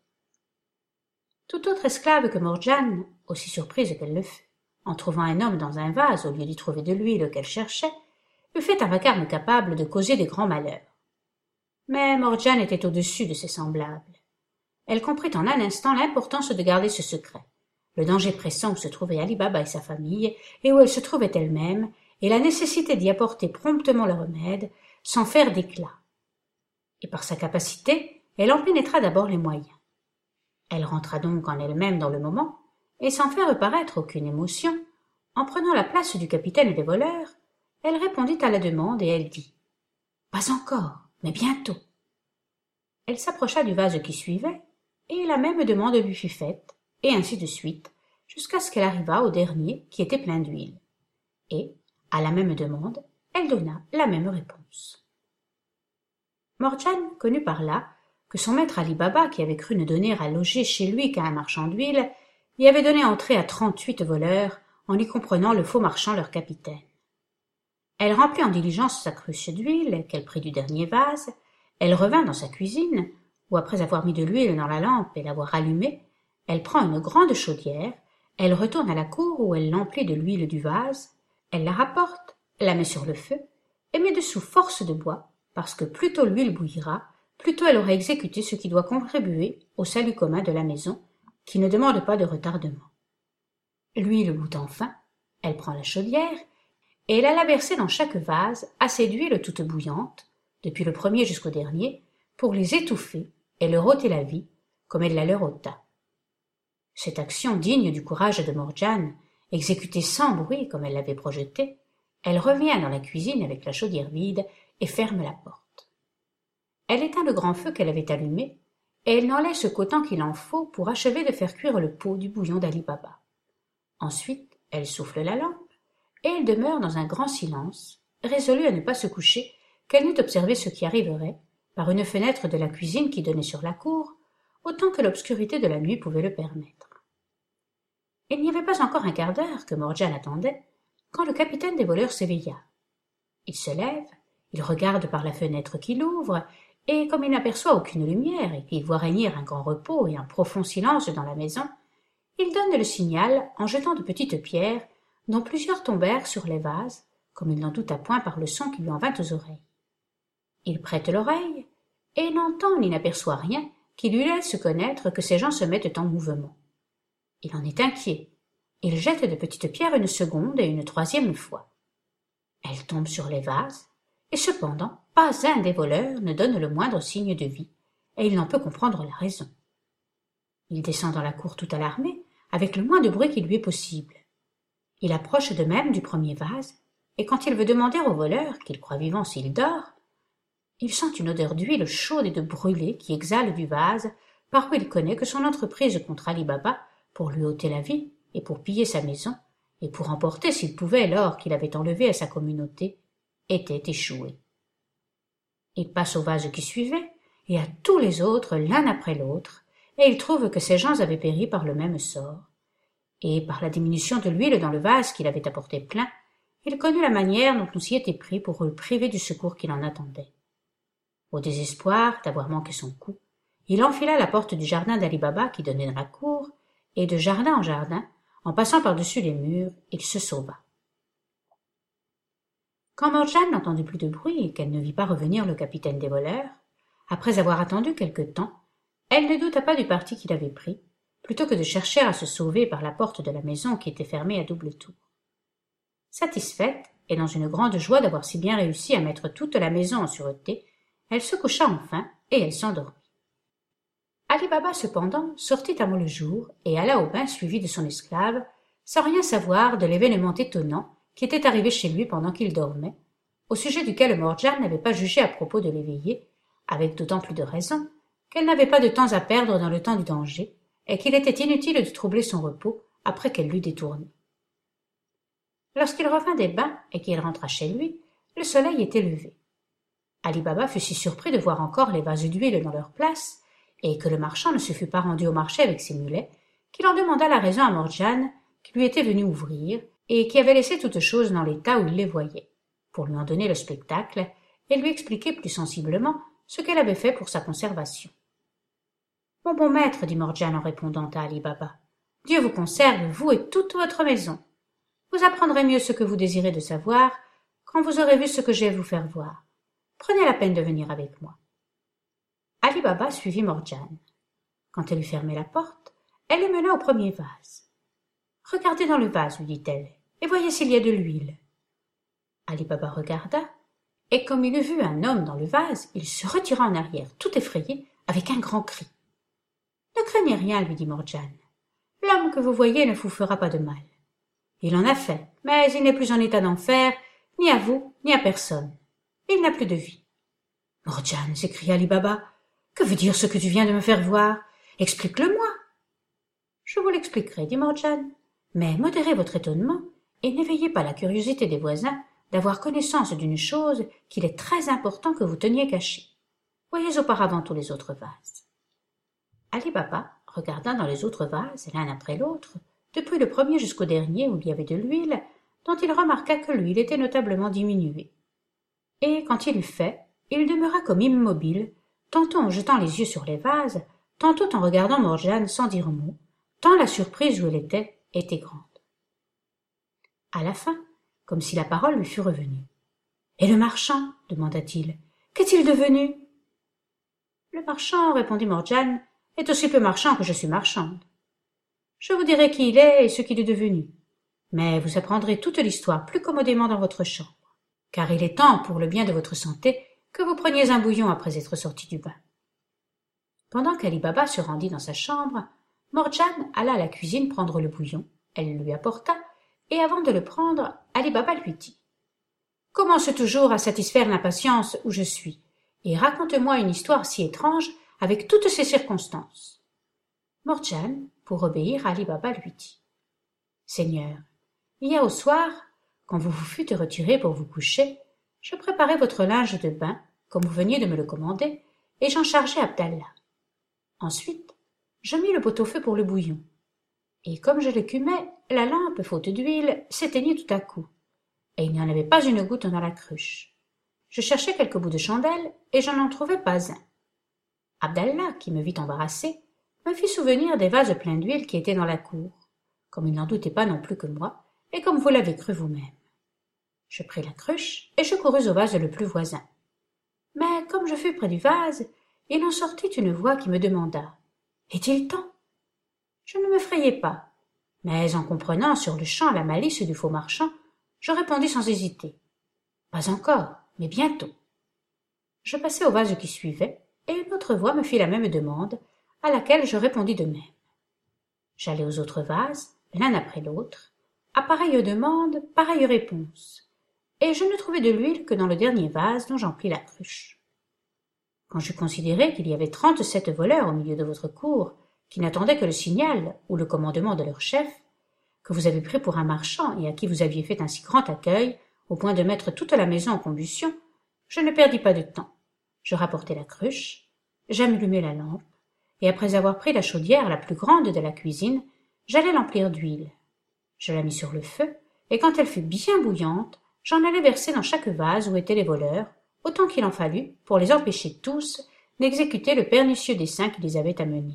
Toute autre esclave que Morgiane, aussi surprise qu'elle le fut, en trouvant un homme dans un vase au lieu d'y trouver de l'huile qu'elle cherchait, eût fait un vacarme capable de causer des grands malheurs. Mais Morgiane était au-dessus de ses semblables. Elle comprit en un instant l'importance de garder ce secret, le danger pressant où se trouvaient Ali Baba et sa famille, et où elle se trouvait elle-même, et la nécessité d'y apporter promptement le remède, sans faire d'éclat. Et par sa capacité, elle en pénétra d'abord les moyens. Elle rentra donc en elle-même dans le moment, et sans faire reparaître aucune émotion, en prenant la place du capitaine des voleurs, elle répondit à la demande et elle dit « Pas encore, mais bientôt ». Elle s'approcha du vase qui suivait, et la même demande lui fut faite, et ainsi de suite, jusqu'à ce qu'elle arrivât au dernier qui était plein d'huile. Et, à la même demande, elle donna la même réponse. Morgiane connut par là que son maître Ali Baba, qui avait cru ne donner à loger chez lui qu'à un marchand d'huile, y avait donné entrée à 38 voleurs, en y comprenant le faux marchand leur capitaine. Elle remplit en diligence sa cruche d'huile, qu'elle prit du dernier vase, elle revint dans sa cuisine, où après avoir mis de l'huile dans la lampe et l'avoir allumée, elle prend une grande chaudière, elle retourne à la cour où elle l'emplit de l'huile du vase, elle la rapporte, la met sur le feu, et met dessous force de bois, parce que plus tôt l'huile bouillira, plus tôt elle aura exécuté ce qui doit contribuer au salut commun de la maison, qui ne demande pas de retardement. L'huile bout enfin, elle prend la chaudière, et elle alla verser dans chaque vase assez d'huile toute bouillante, depuis le premier jusqu'au dernier, pour les étouffer et leur ôter la vie, comme elle la leur ôta. Cette action digne du courage de Morgiane, exécutée sans bruit comme elle l'avait projeté, elle revient dans la cuisine avec la chaudière vide et ferme la porte. Elle éteint le grand feu qu'elle avait allumé, et elle n'en laisse qu'autant qu'il en faut pour achever de faire cuire le pot du bouillon d'Ali Baba. Ensuite, elle souffle la lampe, et elle demeure dans un grand silence, résolue à ne pas se coucher, qu'elle n'eût observé ce qui arriverait, par une fenêtre de la cuisine qui donnait sur la cour, autant que l'obscurité de la nuit pouvait le permettre. Il n'y avait pas encore un quart d'heure que Morgiane attendait, quand le capitaine des voleurs s'éveilla. Il se lève, il regarde par la fenêtre qu'il ouvre, et comme il n'aperçoit aucune lumière et qu'il voit régner un grand repos et un profond silence dans la maison, il donne le signal en jetant de petites pierres, dont plusieurs tombèrent sur les vases, comme il n'en douta point par le son qui lui en vint aux oreilles. Il prête l'oreille, et n'entend ni n'aperçoit rien qui lui laisse connaître que ces gens se mettent en mouvement. Il en est inquiet. Il jette de petites pierres une seconde et une troisième fois. Elles tombent sur les vases, et cependant pas un des voleurs ne donne le moindre signe de vie, et il n'en peut comprendre la raison. Il descend dans la cour tout alarmé, avec le moins de bruit qui lui est possible. Il approche de même du premier vase, et quand il veut demander au voleur, qu'il croit vivant s'il dort, il sent une odeur d'huile chaude et de brûlée qui exhale du vase, par où il connaît que son entreprise contre Ali Baba, pour lui ôter la vie et pour piller sa maison, et pour emporter s'il pouvait l'or qu'il avait enlevé à sa communauté, était échouée. Il passe au vase qui suivait, et à tous les autres l'un après l'autre, et il trouve que ces gens avaient péri par le même sort. Et par la diminution de l'huile dans le vase qu'il avait apporté plein, il connut la manière dont on s'y était pris pour le priver du secours qu'il en attendait. Au désespoir d'avoir manqué son coup, il enfila la porte du jardin d'Ali Baba qui donnait dans la cour, et de jardin en jardin, en passant par-dessus les murs, il se sauva. Quand Morgiane n'entendit plus de bruit et qu'elle ne vit pas revenir le capitaine des voleurs, après avoir attendu quelque temps, elle ne douta pas du parti qu'il avait pris, plutôt que de chercher à se sauver par la porte de la maison qui était fermée à double tour. Satisfaite, et dans une grande joie d'avoir si bien réussi à mettre toute la maison en sûreté, elle se coucha enfin, et elle s'endormit. Ali Baba, cependant, sortit avant le jour, et alla au bain suivi de son esclave, sans rien savoir de l'événement étonnant qui était arrivé chez lui pendant qu'il dormait, au sujet duquel Morgiane n'avait pas jugé à propos de l'éveiller, avec d'autant plus de raison qu'elle n'avait pas de temps à perdre dans le temps du danger, et qu'il était inutile de troubler son repos après qu'elle l'eût détourné. Lorsqu'il revint des bains et qu'il rentra chez lui, le soleil était levé. Ali Baba fut si surpris de voir encore les vases d'huile dans leur place, et que le marchand ne se fût pas rendu au marché avec ses mulets, qu'il en demanda la raison à Morgiane, qui lui était venue ouvrir, et qui avait laissé toutes choses dans l'état où il les voyait, pour lui en donner le spectacle, et lui expliquer plus sensiblement ce qu'elle avait fait pour sa conservation. « Mon bon maître, dit Morgiane en répondant à Ali Baba, Dieu vous conserve, vous et toute votre maison. Vous apprendrez mieux ce que vous désirez de savoir quand vous aurez vu ce que j'ai à vous faire voir. Prenez la peine de venir avec moi. » Ali Baba suivit Morgiane. Quand elle eut fermé la porte, elle le mena au premier vase. « Regardez dans le vase, lui dit-elle, et voyez s'il y a de l'huile. » Ali Baba regarda, et comme il eut vu un homme dans le vase, il se retira en arrière, tout effrayé, avec un grand cri. « Ne craignez rien, lui dit Morgiane. L'homme que vous voyez ne vous fera pas de mal. Il en a fait, mais il n'est plus en état d'en faire, ni à vous, ni à personne. Il n'a plus de vie. »« Morgiane, s'écria Ali Baba, que veut dire ce que tu viens de me faire voir? Explique-le-moi. »« Je vous l'expliquerai, dit Morgiane, mais modérez votre étonnement et n'éveillez pas la curiosité des voisins d'avoir connaissance d'une chose qu'il est très important que vous teniez cachée. Voyez auparavant tous les autres vases. » Ali Baba regarda dans les autres vases, l'un après l'autre, depuis le premier jusqu'au dernier où il y avait de l'huile, dont il remarqua que l'huile était notablement diminuée. Et quand il eut fait, il demeura comme immobile, tantôt en jetant les yeux sur les vases, tantôt en regardant Morgiane sans dire mot, tant la surprise où elle était grande. À la fin, comme si la parole lui fût revenue. « Et le marchand ?» demanda-t-il. « Qu'est-il devenu ?»« Le marchand, répondit Morgiane, est aussi peu marchand que je suis marchande. Je vous dirai qui il est et ce qu'il est devenu, mais vous apprendrez toute l'histoire plus commodément dans votre chambre, car il est temps, pour le bien de votre santé, que vous preniez un bouillon après être sorti du bain. » Pendant qu'Ali Baba se rendit dans sa chambre, Morgiane alla à la cuisine prendre le bouillon, elle le lui apporta, et avant de le prendre, Ali Baba lui dit « Commence toujours à satisfaire l'impatience où je suis, et raconte-moi une histoire si étrange avec toutes ces circonstances. » Morgiane, pour obéir, Ali Baba lui dit « Seigneur, hier au soir, quand vous vous fûtes retiré pour vous coucher, je préparai votre linge de bain, comme vous veniez de me le commander, et j'en chargeai Abdallah. Ensuite, je mis le pot-au-feu pour le bouillon. Et comme je l'écumais, la lampe, faute d'huile, s'éteignit tout à coup, et il n'y en avait pas une goutte dans la cruche. Je cherchai quelques bouts de chandelle, et je n'en trouvai pas un. Abdallah, qui me vit embarrassé, me fit souvenir des vases pleins d'huile qui étaient dans la cour, comme il n'en doutait pas non plus que moi, et comme vous l'avez cru vous-même. Je pris la cruche, et je courus au vase le plus voisin. Mais comme je fus près du vase, il en sortit une voix qui me demanda « Est-il temps ?» Je ne m'effrayai pas, mais en comprenant sur le champ la malice du faux marchand, je répondis sans hésiter « Pas encore, mais bientôt. » Je passai au vase qui suivait, et une autre voix me fit la même demande, à laquelle je répondis de même. J'allai aux autres vases, l'un après l'autre, à pareille demande, pareille réponse, et je ne trouvai de l'huile que dans le dernier vase dont j'emplis la cruche. Quand j'eus considéré qu'il y avait 37 voleurs au milieu de votre cour, qui n'attendaient que le signal ou le commandement de leur chef, que vous avez pris pour un marchand et à qui vous aviez fait un si grand accueil, au point de mettre toute la maison en combustion, je ne perdis pas de temps. Je rapportai la cruche, j'allumai la lampe, et après avoir pris la chaudière la plus grande de la cuisine, j'allai l'emplir d'huile. Je la mis sur le feu, et quand elle fut bien bouillante, j'en allai verser dans chaque vase où étaient les voleurs, autant qu'il en fallut pour les empêcher tous d'exécuter le pernicieux dessein qui les avait amenés.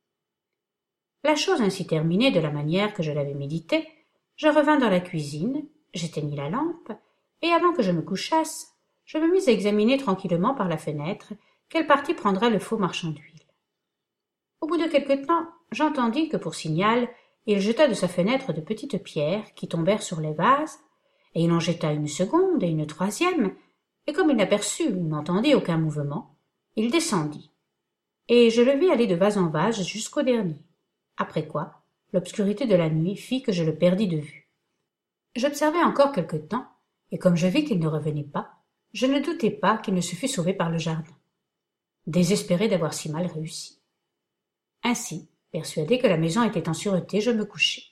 La chose ainsi terminée de la manière que je l'avais méditée, je revins dans la cuisine, j'éteignis la lampe, et avant que je me couchasse, je me mis à examiner tranquillement par la fenêtre quel parti prendrait le faux marchand d'huile. Au bout de quelque temps, j'entendis que pour signal, il jeta de sa fenêtre de petites pierres qui tombèrent sur les vases, et il en jeta une seconde et une troisième, et comme il n'aperçut ou n'entendit aucun mouvement, il descendit, et je le vis aller de vase en vase jusqu'au dernier, après quoi l'obscurité de la nuit fit que je le perdis de vue. J'observai encore quelque temps, et comme je vis qu'il ne revenait pas, je ne doutai pas qu'il ne se fût sauvé par le jardin, désespéré d'avoir si mal réussi. Ainsi, persuadé que la maison était en sûreté, je me couchai.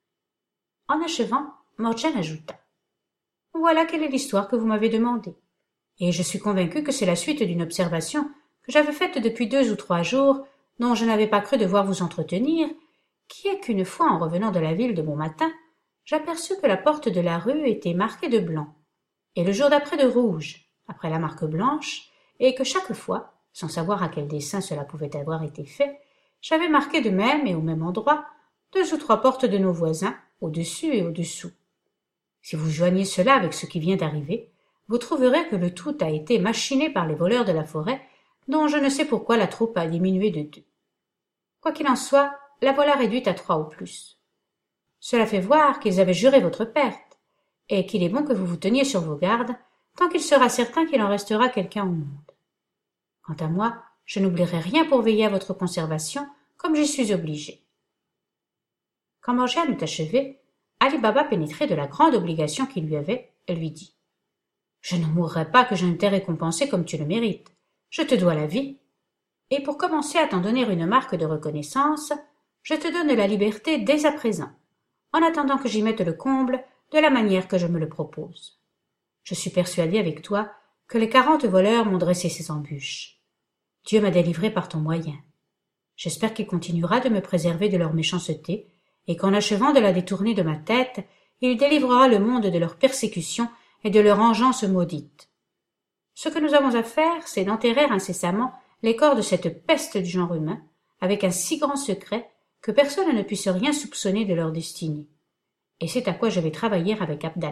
En achevant, Morgiane ajouta: « Voilà quelle est l'histoire que vous m'avez demandée, et je suis convaincu que c'est la suite d'une observation que j'avais faite depuis 2 ou 3 jours, dont je n'avais pas cru devoir vous entretenir, qui est qu'une fois, en revenant de la ville de bon matin, j'aperçus que la porte de la rue était marquée de blanc, et le jour d'après de rouge, après la marque blanche, et que chaque fois, sans savoir à quel dessein cela pouvait avoir été fait, j'avais marqué de même et au même endroit 2 ou 3 portes de nos voisins, au-dessus et au-dessous. Si vous joignez cela avec ce qui vient d'arriver, vous trouverez que le tout a été machiné par les voleurs de la forêt, dont je ne sais pourquoi la troupe a diminué de 2. Quoi qu'il en soit, la voilà réduite à 3 au plus. Cela fait voir qu'ils avaient juré votre perte, et qu'il est bon que vous vous teniez sur vos gardes, tant qu'il sera certain qu'il en restera quelqu'un au monde. Quant à moi, je n'oublierai rien pour veiller à votre conservation, comme j'y suis obligé. » Quand Morgiane eut achevé, Ali Baba, pénétré de la grande obligation qu'il lui avait, lui dit: « Je ne mourrai pas que je ne t'ai récompensé comme tu le mérites. Je te dois la vie. Et pour commencer à t'en donner une marque de reconnaissance, je te donne la liberté dès à présent, en attendant que j'y mette le comble de la manière que je me le propose. Je suis persuadé avec toi que les 40 voleurs m'ont dressé ces embûches. Dieu m'a délivré par ton moyen. J'espère qu'il continuera de me préserver de leur méchanceté, et qu'en achevant de la détourner de ma tête, il délivrera le monde de leur persécution et de leur engeance maudite. Ce que nous avons à faire, c'est d'enterrer incessamment les corps de cette peste du genre humain, avec un si grand secret que personne ne puisse rien soupçonner de leur destinée. Et c'est à quoi je vais travailler avec Abdallah. »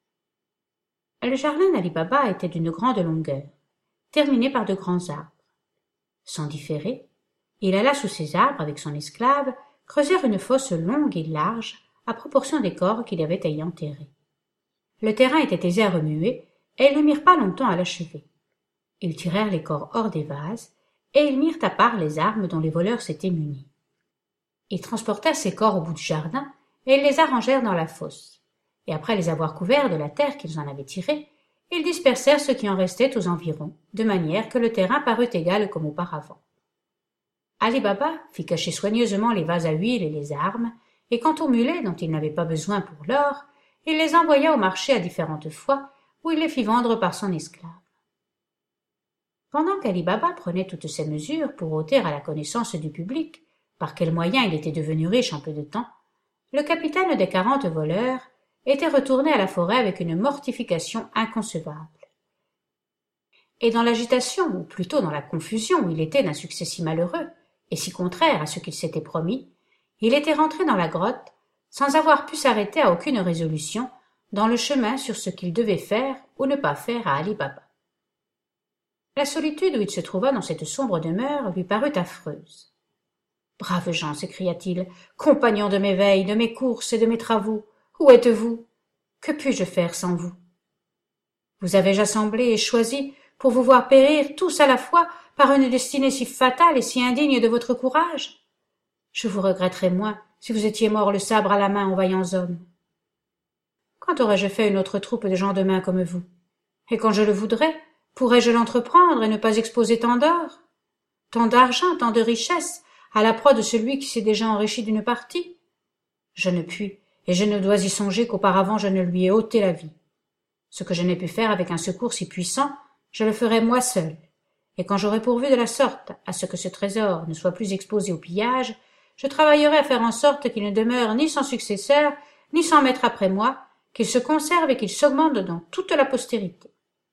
Le jardin d'Ali Baba était d'une grande longueur, terminé par de grands arbres. Sans différer, il alla sous ces arbres avec son esclave creuser une fosse longue et large à proportion des corps qu'il avait à y enterrer. Le terrain était aisé à remuer, et ils ne mirent pas longtemps à l'achever. Ils tirèrent les corps hors des vases, et ils mirent à part les armes dont les voleurs s'étaient munis. Ils transportèrent ces corps au bout du jardin, et ils les arrangèrent dans la fosse, et après les avoir couverts de la terre qu'ils en avaient tirée, ils dispersèrent ce qui en restait aux environs, de manière que le terrain parut égal comme auparavant. Ali Baba fit cacher soigneusement les vases à huile et les armes, et quant aux mulets dont il n'avait pas besoin pour l'or, il les envoya au marché à différentes fois, où il les fit vendre par son esclave. Pendant qu'Ali Baba prenait toutes ces mesures pour ôter à la connaissance du public par quels moyens il était devenu riche en peu de temps, le capitaine des 40 voleurs était retourné à la forêt avec une mortification inconcevable. Et dans l'agitation, ou plutôt dans la confusion où il était d'un succès si malheureux, et si contraire à ce qu'il s'était promis, il était rentré dans la grotte sans avoir pu s'arrêter à aucune résolution dans le chemin sur ce qu'il devait faire ou ne pas faire à Ali Baba. La solitude où il se trouva dans cette sombre demeure lui parut affreuse. « Braves gens, s'écria-t-il, compagnons de mes veilles, de mes courses et de mes travaux, où êtes-vous? Que puis-je faire sans vous? Vous avez assemblé et choisi pour vous voir périr tous à la fois par une destinée si fatale et si indigne de votre courage? Je vous regretterais moins si vous étiez mort le sabre à la main en vaillants hommes. Quand aurais-je fait une autre troupe de gens de main comme vous? Et quand je le voudrais, pourrais-je l'entreprendre et ne pas exposer tant d'or, tant d'argent, tant de richesses, à la proie de celui qui s'est déjà enrichi d'une partie? Je ne puis, et je ne dois y songer qu'auparavant je ne lui ai ôté la vie. Ce que je n'ai pu faire avec un secours si puissant, je le ferai moi seul, et quand j'aurai pourvu de la sorte à ce que ce trésor ne soit plus exposé au pillage, je travaillerai à faire en sorte qu'il ne demeure ni sans successeur, ni sans maître après moi, qu'il se conserve et qu'il s'augmente dans toute la postérité. »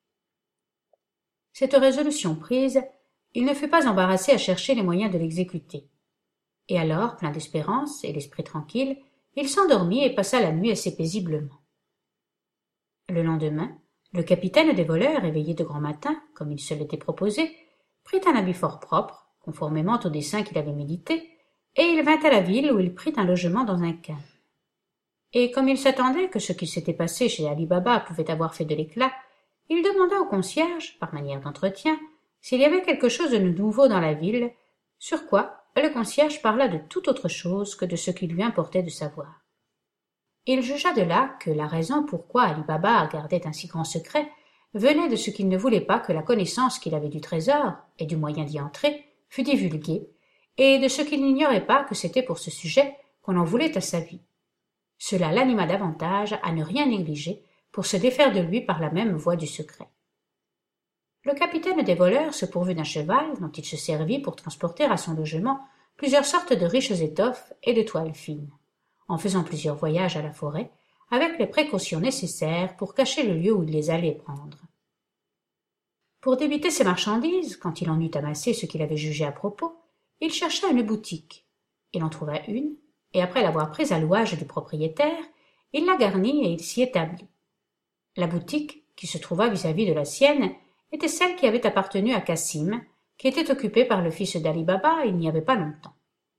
Cette résolution prise, il ne fut pas embarrassé à chercher les moyens de l'exécuter. Et alors, plein d'espérance et l'esprit tranquille, il s'endormit et passa la nuit assez paisiblement. Le lendemain, le capitaine des voleurs, éveillé de grand matin, comme il se l'était proposé, prit un habit fort propre, conformément au dessein qu'il avait médité, et il vint à la ville où il prit un logement dans un khan. Et comme il s'attendait que ce qui s'était passé chez Ali Baba pouvait avoir fait de l'éclat, il demanda au concierge, par manière d'entretien, s'il y avait quelque chose de nouveau dans la ville, sur quoi le concierge parla de toute autre chose que de ce qui lui importait de savoir. Il jugea de là que la raison pourquoi Ali Baba gardait un si grand secret venait de ce qu'il ne voulait pas que la connaissance qu'il avait du trésor et du moyen d'y entrer fût divulguée, et de ce qu'il n'ignorait pas que c'était pour ce sujet qu'on en voulait à sa vie. Cela l'anima davantage à ne rien négliger pour se défaire de lui par la même voie du secret. Le capitaine des voleurs se pourvut d'un cheval dont il se servit pour transporter à son logement plusieurs sortes de riches étoffes et de toiles fines, en faisant plusieurs voyages à la forêt, avec les précautions nécessaires pour cacher le lieu où il les allait prendre. Pour débiter ses marchandises, quand il en eut amassé ce qu'il avait jugé à propos, il chercha une boutique. Il en trouva une, et après l'avoir prise à louage du propriétaire, il la garnit et il s'y établit. La boutique, qui se trouva vis-à-vis de la sienne, était celle qui avait appartenu à Cassim, qui était occupée par le fils d'Ali Baba il n'y avait pas longtemps.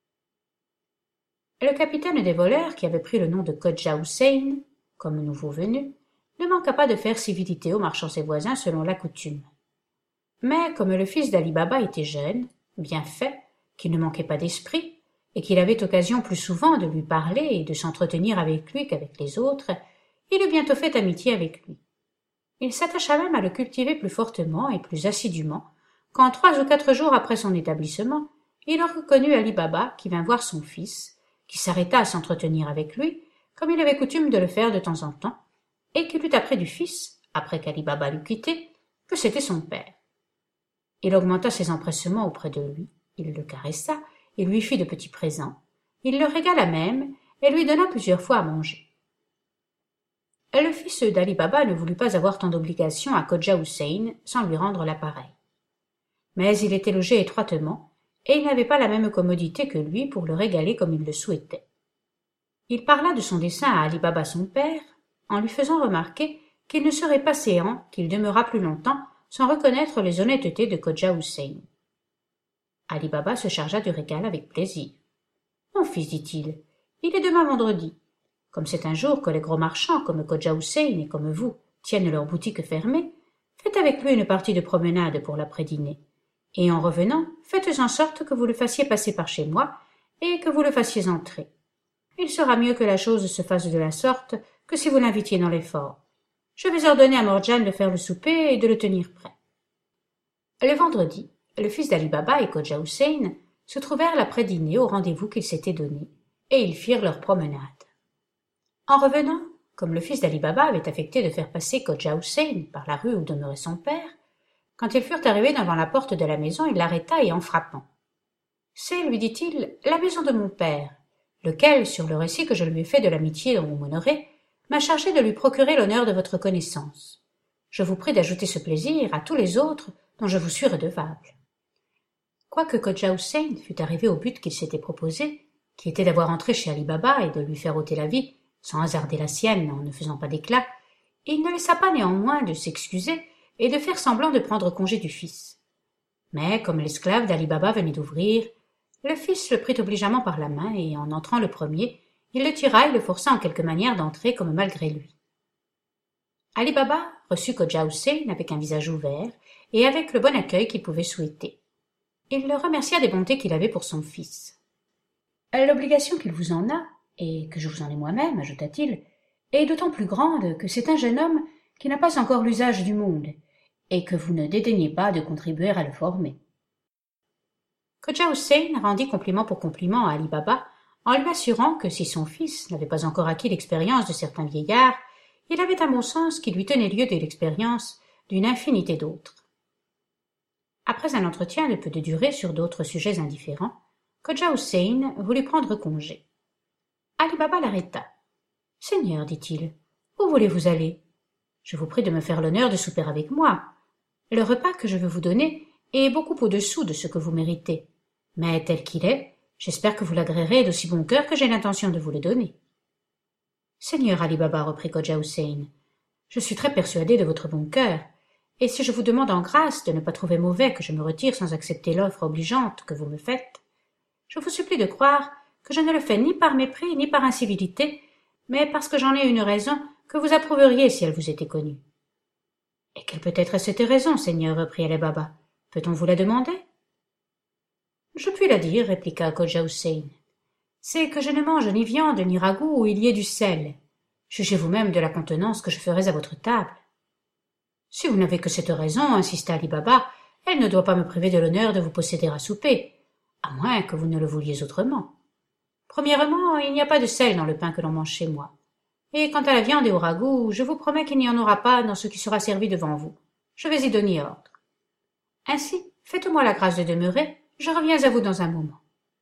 Le capitaine des voleurs, qui avait pris le nom de Kodja Hussein, comme nouveau venu, ne manqua pas de faire civilité aux marchands ses voisins selon la coutume. Mais comme le fils d'Ali Baba était jeune, bien fait, qu'il ne manquait pas d'esprit, et qu'il avait occasion plus souvent de lui parler et de s'entretenir avec lui qu'avec les autres, il eut bientôt fait amitié avec lui. Il s'attacha même à le cultiver plus fortement et plus assidûment, quand 3 ou 4 jours après son établissement, il reconnut Ali Baba qui vint voir son fils, qui s'arrêta à s'entretenir avec lui, comme il avait coutume de le faire de temps en temps, et qu'il eut appris du fils, après qu'Ali Baba l'eut quitté, que c'était son père. Il augmenta ses empressements auprès de lui, il le caressa, il lui fit de petits présents, il le régala même et lui donna plusieurs fois à manger. Le fils d'Ali Baba ne voulut pas avoir tant d'obligations à Kodja Hussein sans lui rendre l'appareil. Mais il était logé étroitement, et il n'avait pas la même commodité que lui pour le régaler comme il le souhaitait. Il parla de son dessein à Ali Baba son père, en lui faisant remarquer qu'il ne serait pas séant qu'il demeurât plus longtemps sans reconnaître les honnêtetés de Kodja Hussein. Ali Baba se chargea du régal avec plaisir. « Mon fils, dit-il, il est demain vendredi. Comme c'est un jour que les gros marchands comme Kodja Hussein et comme vous tiennent leurs boutiques fermées, faites avec lui une partie de promenade pour l'après-dîner. Et en revenant, faites en sorte que vous le fassiez passer par chez moi et que vous le fassiez entrer. Il sera mieux que la chose se fasse de la sorte que si vous l'invitiez dans les forts. Je vais ordonner à Morgian de faire le souper et de le tenir prêt. » Le vendredi, le fils d'Ali Baba et Kodja Hussein se trouvèrent l'après-dîner au rendez-vous qu'ils s'étaient donné, et ils firent leur promenade. En revenant, comme le fils d'Ali Baba avait affecté de faire passer Kodja Hussein par la rue où demeurait son père, quand ils furent arrivés devant la porte de la maison, il l'arrêta et en frappant. « C'est, lui dit-il, la maison de mon père, lequel, sur le récit que je lui ai fait de l'amitié dont vous m'honorez, m'a chargé de lui procurer l'honneur de votre connaissance. Je vous prie d'ajouter ce plaisir à tous les autres dont je vous suis redevable. » Quoique Kodja Hussein fût arrivé au but qu'il s'était proposé, qui était d'avoir entré chez Ali Baba et de lui faire ôter la vie, sans hasarder la sienne en ne faisant pas d'éclat, il ne laissa pas néanmoins de s'excuser et de faire semblant de prendre congé du fils. Mais comme l'esclave d'Ali Baba venait d'ouvrir, le fils le prit obligeamment par la main et, en entrant le premier, il le tira et le força en quelque manière d'entrer comme malgré lui. Ali Baba reçut Kodja Hussein avec un visage ouvert et avec le bon accueil qu'il pouvait souhaiter. Il le remercia des bontés qu'il avait pour son fils. « L'obligation qu'il vous en a, et que je vous en ai moi-même, ajouta-t-il, est d'autant plus grande que c'est un jeune homme qui n'a pas encore l'usage du monde, et que vous ne dédaignez pas de contribuer à le former. » Kodja Hussein rendit compliment pour compliment à Ali Baba, en lui assurant que si son fils n'avait pas encore acquis l'expérience de certains vieillards, il avait un bon sens qui lui tenait lieu de l'expérience d'une infinité d'autres. Après un entretien de peu de durée sur d'autres sujets indifférents, Kodja Hussein voulut prendre congé. Ali Baba l'arrêta. « Seigneur, dit-il, où voulez-vous aller? Je vous prie de me faire l'honneur de souper avec moi. Le repas que je veux vous donner est beaucoup au-dessous de ce que vous méritez, mais tel qu'il est, j'espère que vous l'agréerez d'aussi bon cœur que j'ai l'intention de vous le donner. »« Seigneur Ali Baba, reprit Kodja Hussein, je suis très persuadé de votre bon cœur, et si je vous demande en grâce de ne pas trouver mauvais que je me retire sans accepter l'offre obligeante que vous me faites, je vous supplie de croire que je ne le fais ni par mépris ni par incivilité, mais parce que j'en ai une raison que vous approuveriez si elle vous était connue. »« Et quelle peut être cette raison, Seigneur, reprit Ali Baba. Peut-on vous la demander? » Je puis la dire, répliqua Kodja Hussein. C'est que je ne mange ni viande ni ragoût où il y ait du sel. Jugez vous-même de la contenance que je ferai à votre table. Si vous n'avez que cette raison, insista Ali Baba, elle ne doit pas me priver de l'honneur de vous posséder à souper, à moins que vous ne le vouliez autrement. Premièrement, il n'y a pas de sel dans le pain que l'on mange chez moi. Et quant à la viande et au ragoût, je vous promets qu'il n'y en aura pas dans ce qui sera servi devant vous. Je vais y donner ordre. Ainsi, faites-moi la grâce de demeurer, je reviens à vous dans un moment.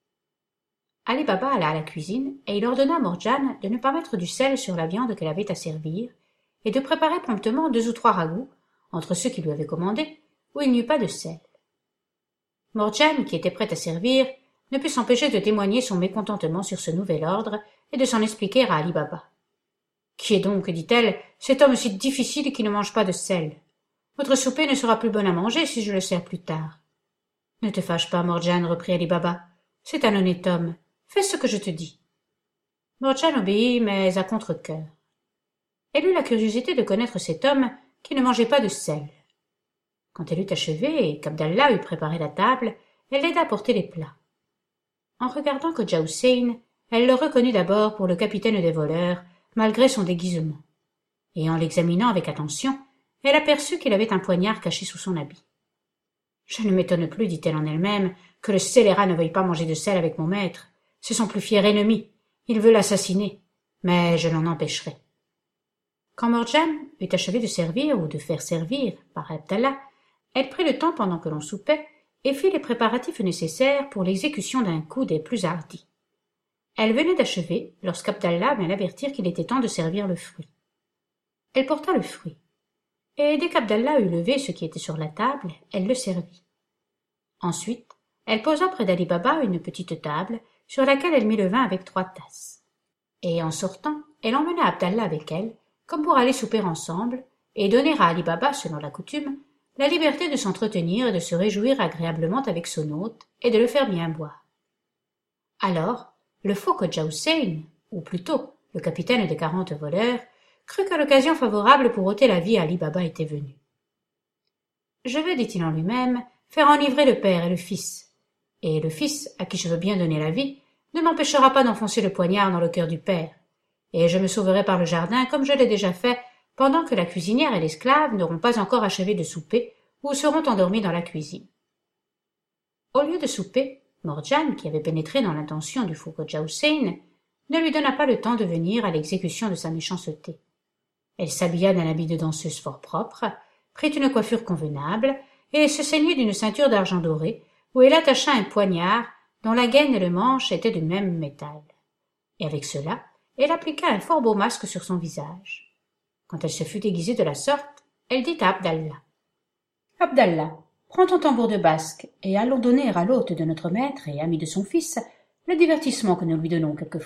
Ali Baba alla à la cuisine et il ordonna à Morgiane de ne pas mettre du sel sur la viande qu'elle avait à servir et de préparer promptement 2 ou 3 ragoûts, entre ceux qu'il lui avait commandés, où il n'y eut pas de sel. Morgiane, qui était prête à servir, ne put s'empêcher de témoigner son mécontentement sur ce nouvel ordre et de s'en expliquer à Ali Baba. « Qui est donc, dit-elle, cet homme si difficile qui ne mange pas de sel? Votre souper ne sera plus bon à manger si je le sers plus tard. »« Ne te fâche pas, Morgiane, reprit Ali Baba. C'est un honnête homme. Fais ce que je te dis. » Morgiane obéit, mais à contre-cœur. Elle eut la curiosité de connaître cet homme qui ne mangeait pas de sel. Quand elle eut achevé et qu'Abdallah eut préparé la table, elle l'aida à porter les plats. En regardant Kodja Hussein, elle le reconnut d'abord pour le capitaine des voleurs, malgré son déguisement. Et en l'examinant avec attention, elle aperçut qu'il avait un poignard caché sous son habit. « Je ne m'étonne plus, dit-elle en elle-même, que le scélérat ne veuille pas manger de sel avec mon maître. C'est son plus fier ennemi. Il veut l'assassiner. Mais je l'en empêcherai. » Quand Morgiane eut achevé de servir ou de faire servir par Abdallah, elle prit le temps pendant que l'on soupait et fit les préparatifs nécessaires pour l'exécution d'un coup des plus hardis. Elle venait d'achever lorsqu'Abdallah vint l'avertir qu'il était temps de servir le fruit. Elle porta le fruit, et dès qu'Abdallah eut levé ce qui était sur la table, elle le servit. Ensuite, elle posa près d'Ali Baba une petite table sur laquelle elle mit le vin avec 3 tasses. Et en sortant, elle emmena Abdallah avec elle, comme pour aller souper ensemble, et donner à Ali Baba, selon la coutume, la liberté de s'entretenir et de se réjouir agréablement avec son hôte, et de le faire bien boire. Alors, le faux Kodja Hussein, ou plutôt le capitaine des 40 voleurs, crut que l'occasion favorable pour ôter la vie à Ali Baba était venue. « Je vais, dit-il en lui-même, faire enivrer le père et le fils. Et le fils, à qui je veux bien donner la vie, ne m'empêchera pas d'enfoncer le poignard dans le cœur du père. Et je me sauverai par le jardin comme je l'ai déjà fait, pendant que la cuisinière et l'esclave n'auront pas encore achevé de souper ou seront endormis dans la cuisine. » Au lieu de souper, Morgiane, qui avait pénétré dans l'intention du fou Kodja Hussein, ne lui donna pas le temps de venir à l'exécution de sa méchanceté. Elle s'habilla d'un habit de danseuse fort propre, prit une coiffure convenable et se ceignit d'une ceinture d'argent doré où elle attacha un poignard dont la gaine et le manche étaient du même métal. Et avec cela, elle appliqua un fort beau masque sur son visage. Quand elle se fut déguisée de la sorte, elle dit à Abdallah. « Abdallah, prends ton tambour de basque et allons donner à l'hôte de notre maître et ami de son fils le divertissement que nous lui donnons quelquefois. »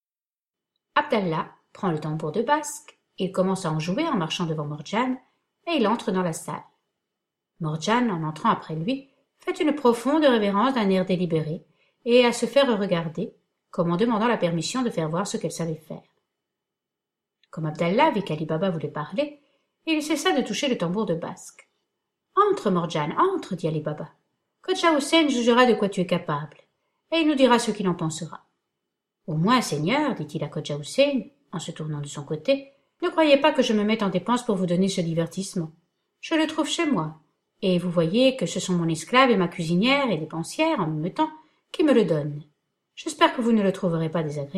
Abdallah prend le tambour de basque, il commence à en jouer en marchant devant Morgiane, et il entre dans la salle. Morgiane, en entrant après lui, fait une profonde révérence d'un air délibéré, et à se faire regarder, comme en demandant la permission de faire voir ce qu'elle savait faire. Comme Abdallah vit qu'Ali Baba voulait parler, il cessa de toucher le tambour de basque. « Entre, Morgiane, entre, dit Ali Baba. Kodja Hussein jugera de quoi tu es capable, et il nous dira ce qu'il en pensera. Au moins, Seigneur, dit-il à Kodja Hussein, en se tournant de son côté, ne croyez pas que je me mette en dépense pour vous donner ce divertissement. Je le trouve chez moi, et vous voyez que ce sont mon esclave et ma cuisinière et dépensière, en même temps, qui me le donnent. J'espère que vous ne le trouverez pas désagréable. »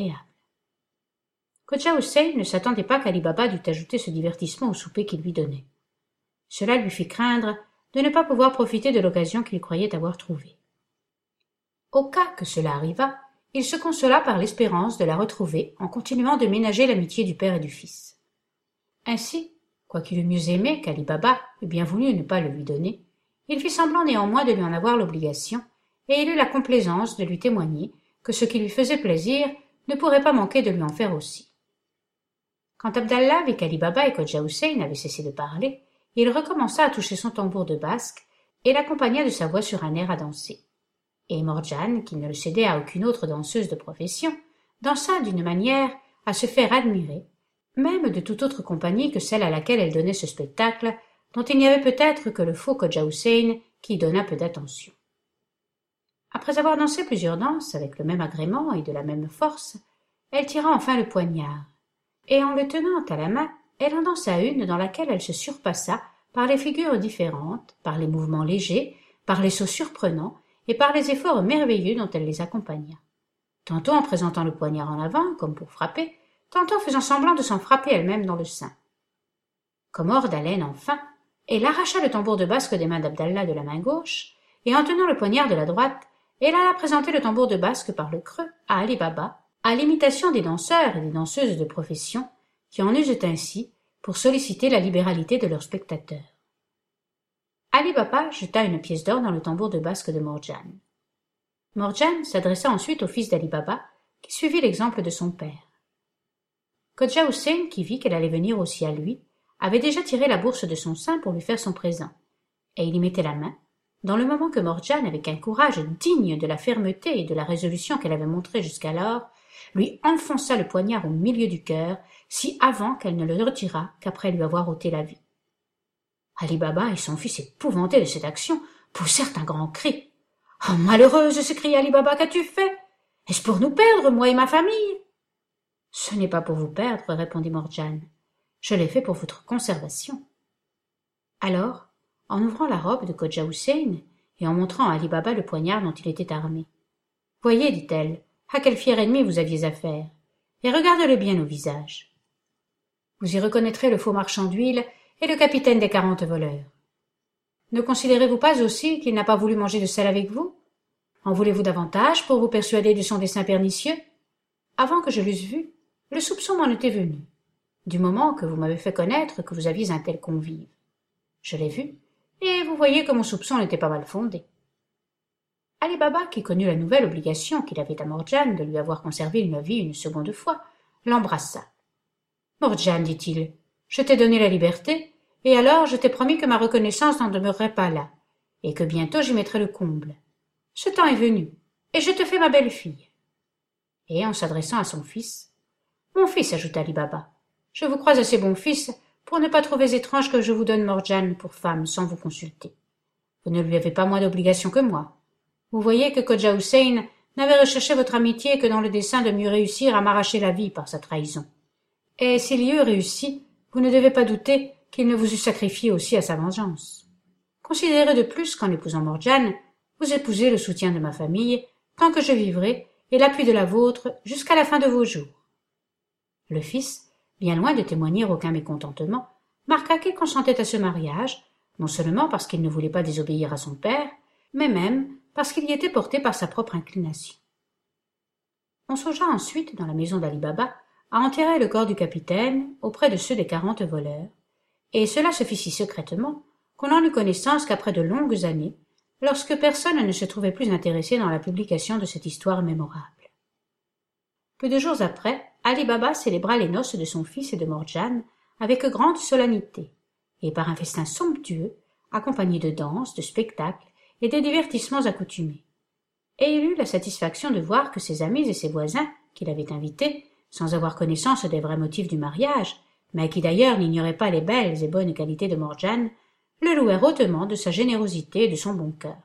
Kodja Hussein ne s'attendait pas qu'Ali Baba dût ajouter ce divertissement au souper qu'il lui donnait. Cela lui fit craindre de ne pas pouvoir profiter de l'occasion qu'il croyait avoir trouvée. Au cas que cela arrivât, il se consola par l'espérance de la retrouver en continuant de ménager l'amitié du père et du fils. Ainsi, quoiqu'il eût mieux aimé qu'Ali Baba eût bien voulu ne pas le lui donner, il fit semblant néanmoins de lui en avoir l'obligation, et il eut la complaisance de lui témoigner que ce qui lui faisait plaisir ne pourrait pas manquer de lui en faire aussi. Quand Abdallah vit qu'Ali Baba et Kodja Hussein avaient cessé de parler, il recommença à toucher son tambour de basque et l'accompagna de sa voix sur un air à danser. Et Morgiane, qui ne le cédait à aucune autre danseuse de profession, dansa d'une manière à se faire admirer, même de toute autre compagnie que celle à laquelle elle donnait ce spectacle, dont il n'y avait peut-être que le faux Kodja Hussein qui y donna peu d'attention. À Après avoir dansé plusieurs danses avec le même agrément et de la même force, elle tira enfin le poignard, et en le tenant à la main, elle en dansa une dans laquelle elle se surpassa par les figures différentes, par les mouvements légers, par les sauts surprenants et par les efforts merveilleux dont elle les accompagna. Tantôt en présentant le poignard en avant, comme pour frapper, tantôt faisant semblant de s'en frapper elle-même dans le sein. Comme hors d'haleine, enfin, elle arracha le tambour de basque des mains d'Abdallah de la main gauche, et en tenant le poignard de la droite, elle alla présenter le tambour de basque par le creux à Ali Baba, à l'imitation des danseurs et des danseuses de profession, qui en usent ainsi pour solliciter la libéralité de leurs spectateurs. Ali Baba jeta une pièce d'or dans le tambour de basque de Morgiane. Morgiane s'adressa ensuite au fils d'Ali Baba, qui suivit l'exemple de son père. Kodja Hussein, qui vit qu'elle allait venir aussi à lui, avait déjà tiré la bourse de son sein pour lui faire son présent, et il y mettait la main, dans le moment que Morgiane, avec un courage digne de la fermeté et de la résolution qu'elle avait montrée jusqu'alors, lui enfonça le poignard au milieu du cœur, si avant qu'elle ne le retirât qu'après lui avoir ôté la vie. Ali Baba et son fils, épouvantés de cette action, poussèrent un grand cri. « Oh, malheureuse !» s'écria Ali Baba, « qu'as-tu fait? Est-ce pour nous perdre, moi et ma famille ?» « Ce n'est pas pour vous perdre, » répondit Morgiane. « Je l'ai fait pour votre conservation. » Alors, en ouvrant la robe de Kodja Hussein et en montrant à Ali Baba le poignard dont il était armé. « Voyez, dit-elle, à quel fier ennemi vous aviez affaire, et regardez-le bien au visage. Vous y reconnaîtrez le faux marchand d'huile et le capitaine des 40 voleurs. Ne considérez-vous pas aussi qu'il n'a pas voulu manger de sel avec vous? En voulez-vous davantage pour vous persuader de son dessein pernicieux? Avant que je l'eusse vu, le soupçon m'en était venu, du moment que vous m'avez fait connaître que vous aviez un tel convive. Je l'ai vu, et vous voyez que mon soupçon n'était pas mal fondé. » Ali Baba, qui connut la nouvelle obligation qu'il avait à Morgiane de lui avoir conservé une vie une seconde fois, l'embrassa. « Morgiane, dit-il, je t'ai donné la liberté, et alors je t'ai promis que ma reconnaissance n'en demeurerait pas là, et que bientôt j'y mettrais le comble. Ce temps est venu, et je te fais ma belle-fille. » Et en s'adressant à son fils, « Mon fils, ajouta Ali Baba, je vous crois assez bon fils pour ne pas trouver étrange que je vous donne Morgiane pour femme sans vous consulter. Vous ne lui avez pas moins d'obligation que moi. Vous voyez que Kodja Hussein n'avait recherché votre amitié que dans le dessein de mieux réussir à m'arracher la vie par sa trahison. Et s'il y eût réussi, vous ne devez pas douter qu'il ne vous eût sacrifié aussi à sa vengeance. Considérez de plus qu'en épousant Morgiane, vous épousez le soutien de ma famille, tant que je vivrai, et l'appui de la vôtre jusqu'à la fin de vos jours. » Le fils, bien loin de témoigner aucun mécontentement, marqua qu'il consentait à ce mariage, non seulement parce qu'il ne voulait pas désobéir à son père, mais même parce qu'il y était porté par sa propre inclination. On songea ensuite, dans la maison d'Ali Baba, à enterrer le corps du capitaine auprès de ceux des 40 voleurs, et cela se fit si secrètement qu'on n'en eut connaissance qu'après de longues années, lorsque personne ne se trouvait plus intéressé dans la publication de cette histoire mémorable. Peu de jours après, Ali Baba célébra les noces de son fils et de Morgiane avec grande solennité, et par un festin somptueux, accompagné de danses, de spectacles et des divertissements accoutumés. Et il eut la satisfaction de voir que ses amis et ses voisins, qu'il avait invités, sans avoir connaissance des vrais motifs du mariage, mais qui d'ailleurs n'ignoraient pas les belles et bonnes qualités de Morgiane, le louèrent hautement de sa générosité et de son bon cœur.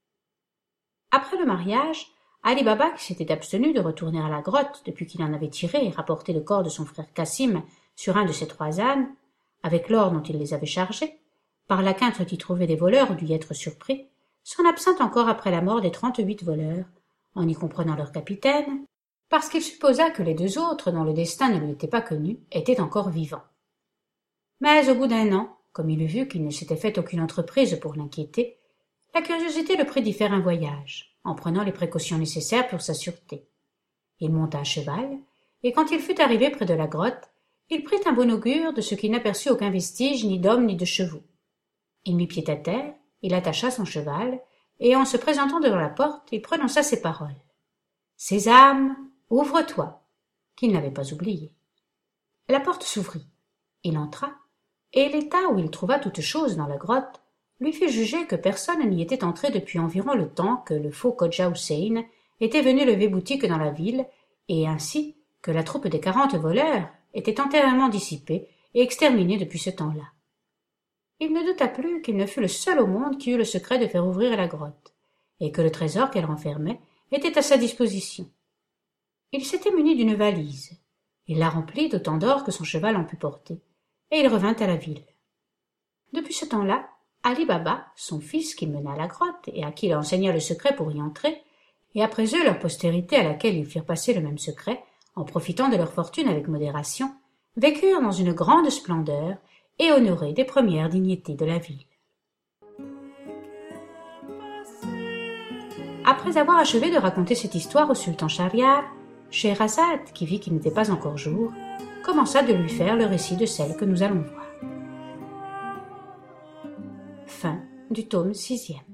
Après le mariage, Ali Baba, qui s'était abstenu de retourner à la grotte depuis qu'il en avait tiré et rapporté le corps de son frère Cassim sur un de ses 3 ânes, avec l'or dont il les avait chargés, par la crainte d'y trouver des voleurs ou d'y être surpris, s'en absint encore après la mort des 38 voleurs, en y comprenant leur capitaine, parce qu'il supposa que les 2 autres, dont le destin ne lui était pas connu, étaient encore vivants. Mais au bout d'1 an, comme il eut vu qu'il ne s'était fait aucune entreprise pour l'inquiéter, la curiosité le prit d'y faire un voyage, en prenant les précautions nécessaires pour sa sûreté. Il monta à cheval, et quand il fut arrivé près de la grotte, il prit un bon augure de ce qu'il n'aperçut aucun vestige ni d'hommes ni de chevaux. Il mit pied à terre, il attacha son cheval, et en se présentant devant la porte, il prononça ces paroles. « Sésame, ouvre-toi » qu'il n'avait pas oublié. La porte s'ouvrit. Il entra, et l'état où il trouva toute chose dans la grotte lui fit juger que personne n'y était entré depuis environ le temps que le faux Kodja Hussein était venu lever boutique dans la ville, et ainsi que la troupe des 40 voleurs était entièrement dissipée et exterminée depuis ce temps-là. Il ne douta plus qu'il ne fût le seul au monde qui eût le secret de faire ouvrir la grotte, et que le trésor qu'elle renfermait était à sa disposition. Il s'était muni d'une valise. Il la remplit d'autant d'or que son cheval en put porter, et il revint à la ville. Depuis ce temps-là, Ali Baba, son fils qu'il mena à la grotte et à qui il enseigna le secret pour y entrer, et après eux leur postérité à laquelle ils firent passer le même secret, en profitant de leur fortune avec modération, vécurent dans une grande splendeur et honorés des premières dignités de la ville. Après avoir achevé de raconter cette histoire au sultan Schahriar, Scheherazade, qui vit qu'il n'était pas encore jour, commença de lui faire le récit de celle que nous allons voir. Fin du tome 6e.